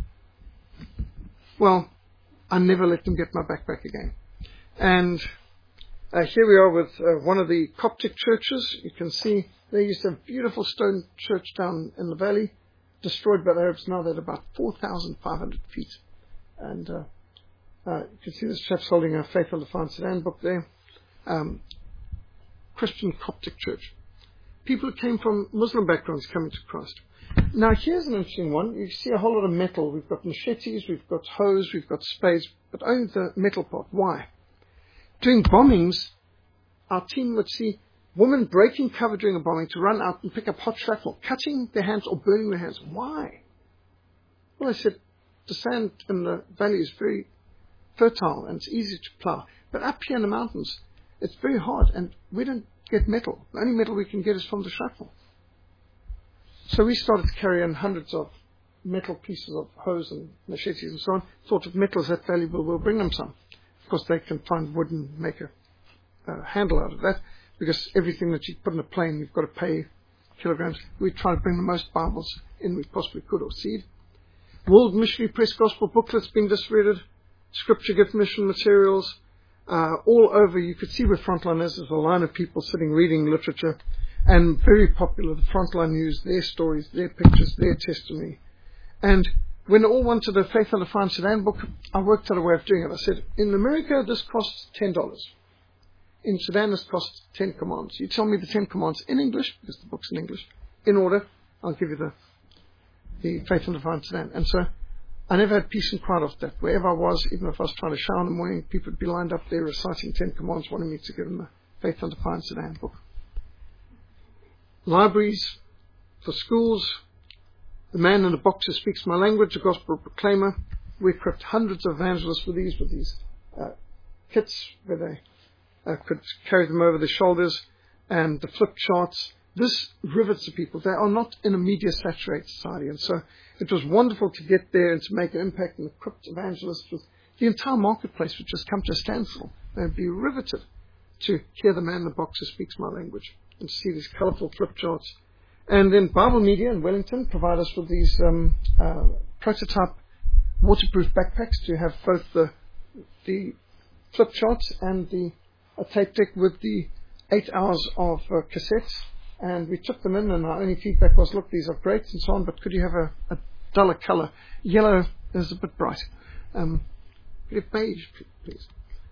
Well, I never let them get my backpack again. And uh, here we are with uh, one of the Coptic churches. You can see they used to have a beautiful stone church down in the valley, destroyed by the Arabs. Now they're at about four thousand five hundred feet. And uh, uh, you can see this chap's holding a Faith Unto Fine Sudan book there. Um, Christian Coptic church. People who came from Muslim backgrounds coming to Christ. Now here's an interesting one. You see a whole lot of metal. We've got machetes, we've got hoes, we've got spades, but only the metal part. Why? During bombings, our team would see women breaking cover during a bombing to run out and pick up hot shrapnel, cutting their hands or burning their hands. Why? Well, I said, the sand in the valley is very fertile and it's easy to plow. But up here in the mountains, it's very hard and we don't get metal. The only metal we can get is from the shrapnel. So we started to carry in hundreds of metal pieces of hose and machetes and so on. Thought if metal is that valuable, we'll bring them some. Of course, they can find wood and make a uh, handle out of that, because everything that you put in a plane, you've got to pay kilograms. We try to bring the most Bibles in we possibly could, or seed. World Missionary Press Gospel booklets being distributed, Scripture Gift Mission materials, uh, all over. You could see where Frontline is. There's a line of people sitting reading literature, and very popular. The Frontline News, their stories, their pictures, their testimony. And when they all wanted a Faith Unto Fine Sudan book, I worked out a way of doing it. I said, in America, this costs ten dollars. In Sudan, this costs ten commands. You tell me the ten commands in English, because the book's in English, in order, I'll give you the the Faith Unto Fine Sudan. And so I never had peace and quiet off that. Wherever I was, even if I was trying to shower in the morning, people would be lined up there reciting ten commands, wanting me to give them the Faith Unto Fine Sudan book. Libraries for schools. The Man in the Box Who Speaks My Language, a Gospel Proclaimer. We equipped hundreds of evangelists with these, with these uh, kits where they uh, could carry them over their shoulders, and the flip charts. This rivets the people. They are not in a media-saturated society, and so it was wonderful to get there and to make an impact and equip evangelists with the entire marketplace would just come to a standstill. They would be riveted to hear the Man in the Box Who Speaks My Language and to see these colourful flip charts. And then Bible Media in Wellington provide us with these um, uh, prototype waterproof backpacks to have both the the flip charts and the a tape deck with the eight hours of uh, cassettes. And we took them in, and our only feedback was, look, these are great and so on, but could you have a, a duller colour? Yellow is a bit bright. Um, could you have beige, please?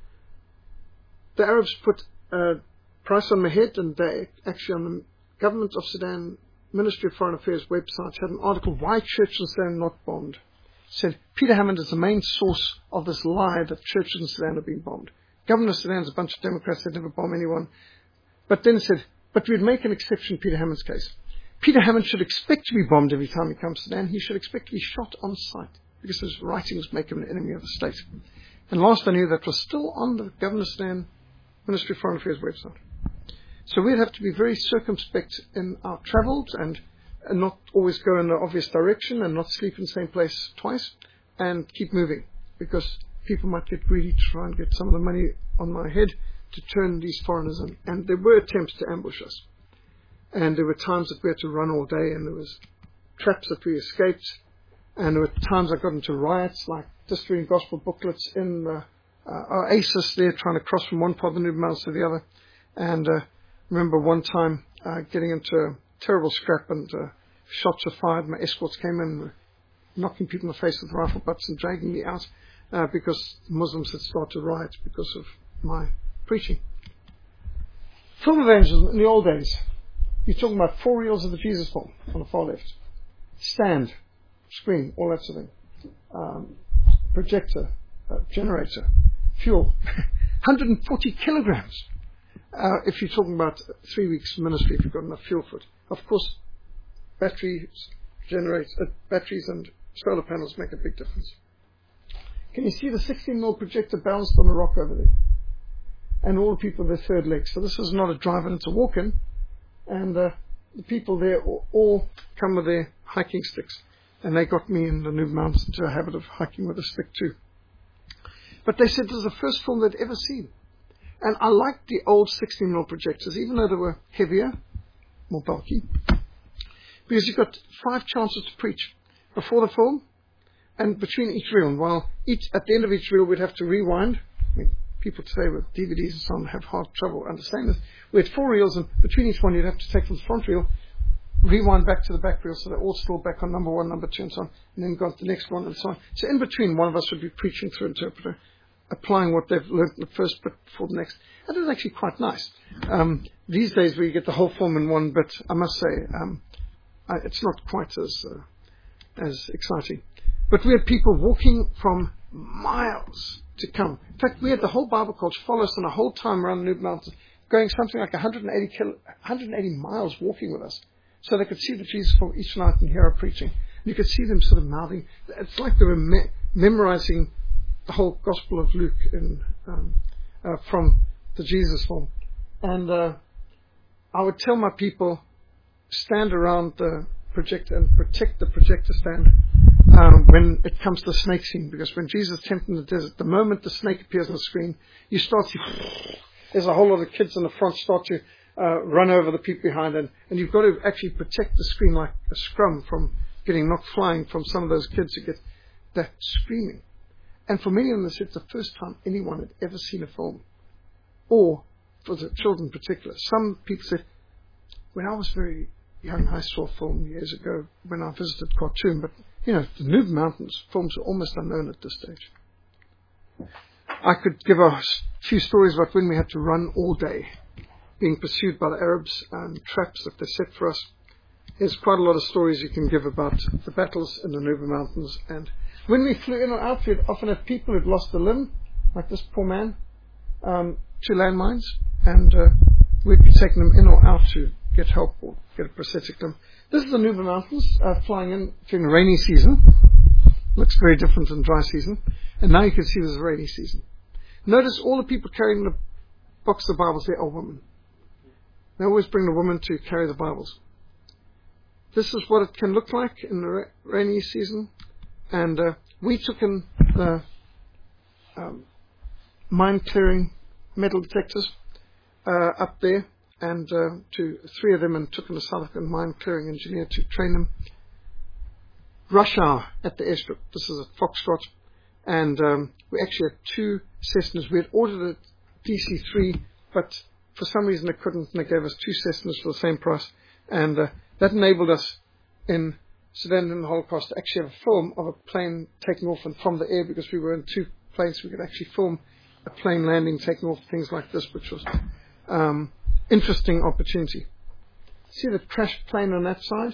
The Arabs put a price on my head, and they actually on the Government of Sudan Ministry of Foreign Affairs website had an article, Why Churches in Sudan Not Bombed. It said, Peter Hammond is the main source of this lie that churches in Sudan are being bombed. Governor of Sudan is a bunch of Democrats that never bomb anyone. But then it said, but we'd make an exception in Peter Hammond's case. Peter Hammond should expect to be bombed every time he comes to Sudan. He should expect to be shot on sight, because his writings make him an enemy of the state. And last I knew, that was still on the Governor of Sudan Ministry of Foreign Affairs website. So we'd have to be very circumspect in our travels and, and not always go in the obvious direction and not sleep in the same place twice and keep moving, because people might get greedy to try and get some of the money on my head to turn these foreigners in. And there were attempts to ambush us. And there were times that we had to run all day, and there was traps that we escaped. And there were times I got into riots, like distributing gospel booklets in the uh, Oasis there, trying to cross from one part of the Nubian Mountains to the other. And uh, remember one time uh, getting into a terrible scrap, and uh, shots were fired. My escorts came in, knocking people in the face with rifle butts and dragging me out uh, because the Muslims had started to riot because of my preaching. Film evangelism in the old days. You're talking about four reels of the Jesus film on the far left. Stand, screen, all that sort of thing. Um, projector, uh, generator, fuel. one hundred forty kilograms. Uh, if you're talking about three weeks ministry, if you've got enough fuel for it. Of course, batteries, generate uh, batteries and solar panels make a big difference. Can you see the sixteen mil projector balanced on a rock over there? And all the people their third leg. So this is not a drive-in, it's a walk-in. And uh, the people there all, all come with their hiking sticks. And they got me in the Nuba Mountains into a habit of hiking with a stick too. But they said this is the first film they'd ever seen. And I liked the old sixteen mil projectors, even though they were heavier, more bulky, because you got five chances to preach before the film and between each reel. And while each, at the end of each reel we'd have to rewind. I mean, people today with D V Ds and so on have hard trouble understanding this. We had four reels, and between each one you'd have to take from the front reel, rewind back to the back reel, so they're all still back on number one, number two, and so on, and then got the next one, and so on. So in between, one of us would be preaching through interpreter, applying what they've learned in the first bit for the next. And it was actually quite nice. Um, these days, where you get the whole film in one bit, I must say, um, I, it's not quite as uh, as exciting. But we had people walking from miles to come. In fact, we had the whole Bible College follow us on a whole time around the Nuba Mountains, going something like one hundred eighty, kilo, one hundred eighty miles walking with us, so they could see the Jesus film each night and hear our preaching. And you could see them sort of mouthing. It's like they were me- memorizing the whole Gospel of Luke in, um, uh, from the Jesus film. And uh, I would tell my people, stand around the projector and protect the projector stand um, when it comes to the snake scene, because when Jesus is tempted in the desert, the moment the snake appears on the screen, you start to, there's a whole lot of kids in the front start to uh, run over the people behind, and, and you've got to actually protect the screen like a scrum from getting knocked flying from some of those kids who get that screaming. And for many of them, this is the first time anyone had ever seen a film, or for the children in particular. Some people said, when I was very young, I saw a film years ago when I visited Khartoum, but, you know, the Nuba Mountains films are almost unknown at this stage. I could give a few stories about when we had to run all day, being pursued by the Arabs and traps that they set for us. There's quite a lot of stories you can give about the battles in the Nuba Mountains. And when we flew in or out, we'd often have people who'd lost a limb, like this poor man, um, to landmines, and uh, we'd be taking them in or out to get help or get a prosthetic limb. This is the Nuba Mountains, uh, flying in during the rainy season. Looks very different than dry season. And now you can see there's a rainy season. Notice all the people carrying the box of Bibles, they are women. They always bring the women to carry the Bibles. This is what it can look like in the ra- rainy season. And uh, we took in the um, mine-clearing metal detectors uh, up there, and uh, to three of them, and took in a South African mine-clearing engineer to train them. Rush hour at the airstrip. This is at Foxtrot. And um, we actually had two Cessnas. We had ordered a D C three, but for some reason they couldn't, and they gave us two Cessnas for the same price. And uh, that enabled us in Sudan and the Holocaust to actually have a film of a plane taking off and from the air, because we were in two planes. We could actually film a plane landing, taking off, things like this, which was um, interesting opportunity. See the crashed plane on that side,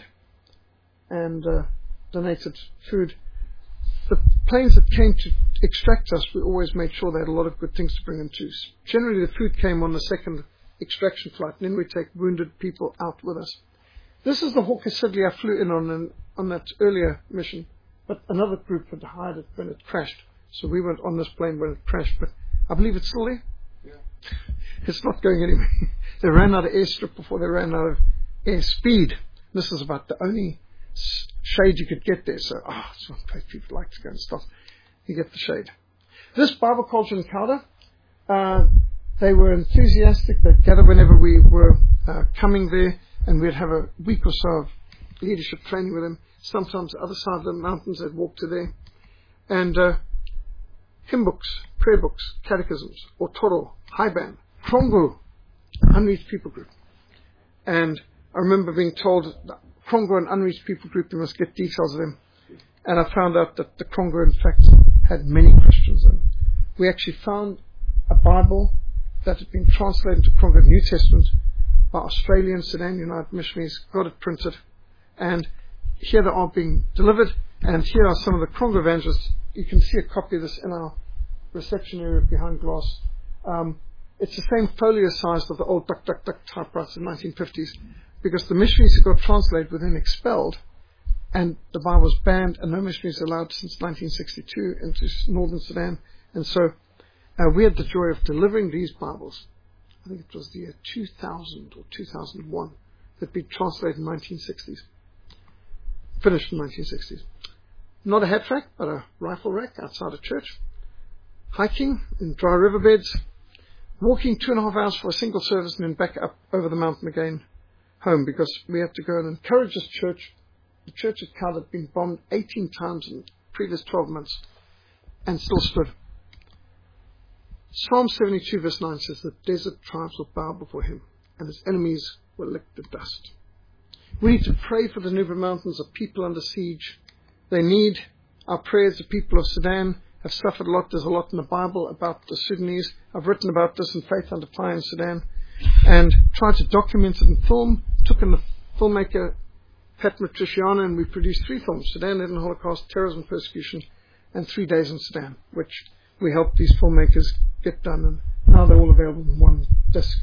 and uh, donated food. The planes that came to extract us, we always made sure they had a lot of good things to bring them to. Generally, the food came on the second extraction flight, and then we take wounded people out with us. This is the Hawker Siddeley I flew in on an, on that earlier mission, but another group had hired it when it crashed, so we weren't on this plane when it crashed, but I believe it's still there. Yeah. It's not going anywhere. They ran out of airstrip before they ran out of air speed. This is about the only shade you could get there, so oh, it's one place people like to go and stop. You get the shade. This Bible College in Kauda, uh, they were enthusiastic. They'd gather whenever we were uh, coming there, and we'd have a week or so of leadership training with them. Sometimes the other side of the mountains, they'd walk to there. And uh, hymn books, prayer books, catechisms, Otoro, Haiban, Krongo, unreached people group. And I remember being told that Krongo and unreached people group, you must get details of them. And I found out that the Krongo, in fact, had many Christians in. We actually found a Bible that had been translated to Krongo New Testament by Australian Sudan United missionaries, got it printed, and here they are being delivered, and here are some of the Krongo evangelists. You can see a copy of this in our reception area behind glass. Um, it's the same folio size of the old duck, duck, duck typewriters in the nineteen fifties, because the missionaries who got translated were then expelled, and the Bible was banned, and no missionaries allowed since nineteen sixty-two into northern Sudan. And so uh, we had the joy of delivering these Bibles. I think it was the year two thousand or two thousand one that we translated in the nineteen sixties. Finished in the nineteen sixties. Not a hat rack, but a rifle rack outside a church. Hiking in dry riverbeds. Walking two and a half hours for a single service and then back up over the mountain again home, because we had to go and encourage this church. The church at Cal had been bombed eighteen times in the previous twelve months and still stood. Psalm seventy-two verse nine says the desert tribes will bow before him and his enemies will lick the dust. We need to pray for the Nuba Mountains, a people under siege. They need our prayers. The people of Sudan have suffered a lot. There's a lot in the Bible about the Sudanese. I've written about this in Faith Under Fire in Sudan and tried to document it in film. Took in the filmmaker Pat Matriciana, and we produced three films: Sudan, Eden, Holocaust, Terrorism, Persecution, and Three Days in Sudan, which we helped these filmmakers get done, and now they're all available in one disc.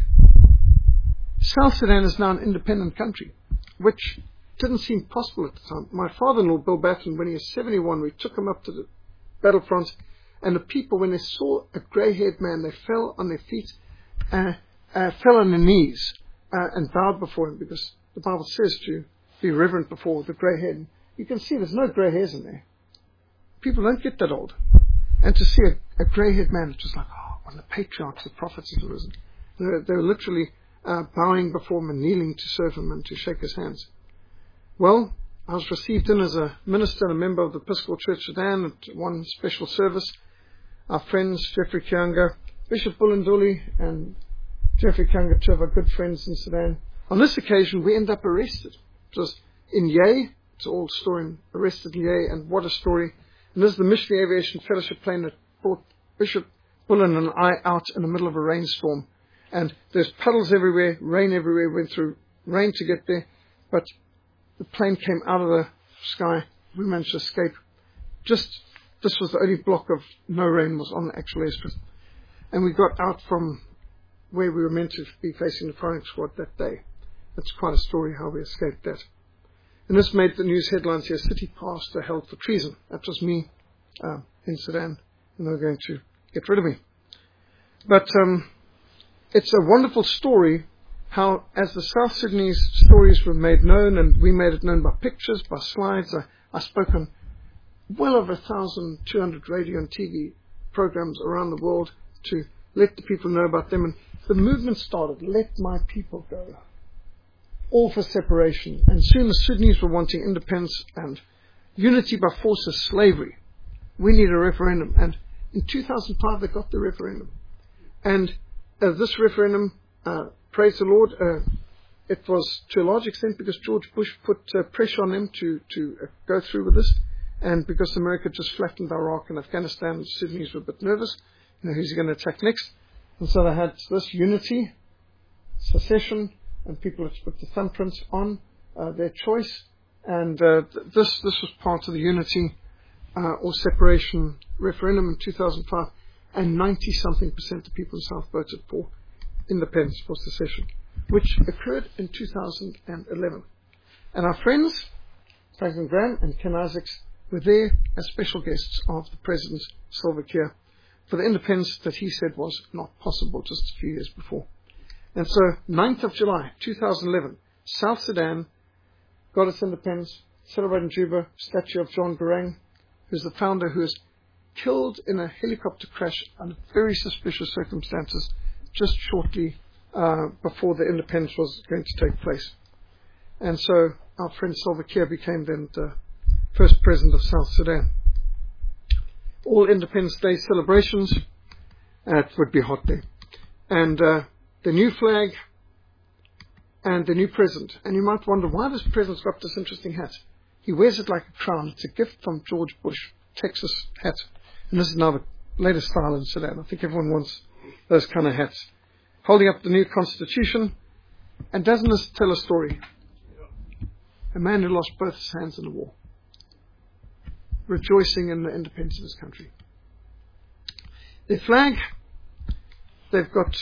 South Sudan is now an independent country, which didn't seem possible at the time. My father-in-law, Bill Batten, when he was seventy-one, we took him up to the battlefront, and the people, when they saw a grey-haired man, they fell on their feet, uh, uh, fell on their knees, uh, and bowed before him, because the Bible says to be reverent before the grey-haired. You can see there's no grey hairs in there. People don't get that old. And to see a, a grey-haired man, it's just like, oh, one of the patriarchs, the prophets has arisen. They're, they're literally uh, bowing before him and kneeling to serve him and to shake his hands. Well, I was received in as a minister and a member of the Episcopal Church Sudan at one special service. Our friends, Jeffrey Kianga, Bishop Bulinduli, and Jeffrey Kianga, two of our good friends in Sudan. On this occasion, we end up arrested. It was in Yei. It's an old story. Arrested in Yei, and what a story. And this is the Missionary Aviation Fellowship plane that brought Bishop Bullen and I out in the middle of a rainstorm. And there's puddles everywhere, rain everywhere. We went through rain to get there, but the plane came out of the sky. We managed to escape. Just, this was the only block of no rain was on the actual airstrip. And we got out from where we were meant to be facing the firing squad that day. That's quite a story how we escaped that. And this made the news headlines here: city pastor held for treason. That was me uh, in Sudan, and they were going to get rid of me. But um, it's a wonderful story how, as the South Sudanese stories were made known, and we made it known by pictures, by slides. I, I spoke on well over one thousand two hundred radio and T V programs around the world to let the people know about them. And the movement started, let my people go. All for separation. And soon the Sudanese were wanting independence and unity by force of slavery. We need a referendum. And in two thousand five, they got the referendum. And uh, this referendum, uh, praise the Lord, uh, it was to a large extent because George Bush put uh, pressure on them to, to uh, go through with this. And because America just flattened Iraq and Afghanistan, the Sudanese were a bit nervous. You know, who's he going to attack next? And so they had this unity, secession, and people had put the thumbprints on uh, their choice. And uh, th- this this was part of the unity uh, or separation referendum in two thousand five. And ninety-something percent of people in the South voted for independence, for secession, which occurred in two thousand eleven. And our friends, Franklin Graham and Ken Isaacs, were there as special guests of the President Salva Kiir for the independence that he said was not possible just a few years before. And so, ninth of July, two thousand eleven, South Sudan got its independence, celebrating Juba, statue of John Garang, who's the founder, who was killed in a helicopter crash under very suspicious circumstances just shortly uh, before the independence was going to take place. And so, our friend Salva Kiir became then the first president of South Sudan. All Independence Day celebrations, uh, it would be hot there. And uh, the new flag and the new president. And you might wonder, why this president's got this interesting hat? He wears it like a crown. It's a gift from George Bush, Texas hat. And this is now the latest style in Sudan. I think everyone wants those kind of hats. Holding up the new constitution. And doesn't this tell a story? A man who lost both his hands in the war, rejoicing in the independence of his country. Their flag, they've got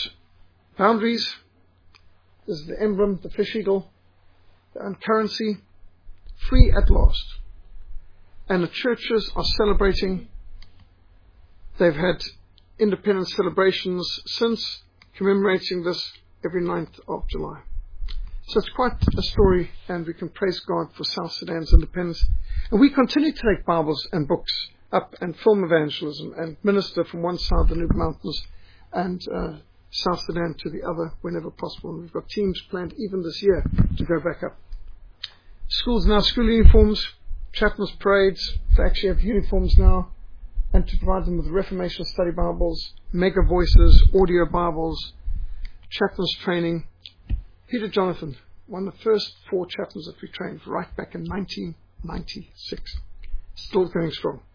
boundaries. This is the emblem, the fish eagle, the currency, free at last. And the churches are celebrating. They've had independence celebrations since, commemorating this every ninth of July. So it's quite a story, and we can praise God for South Sudan's independence. And we continue to take Bibles and books up and film evangelism and minister from one side of the Nuba Mountains and uh, South Sudan to the other whenever possible. And we've got teams planned even this year to go back up. Schools now, school uniforms, chaplains' parades, they actually have uniforms now, and to provide them with Reformation study Bibles, mega voices, audio Bibles, chaplains training. Peter Jonathan, one of the first four chaplains that we trained right back in nineteen ninety-six. Still going strong.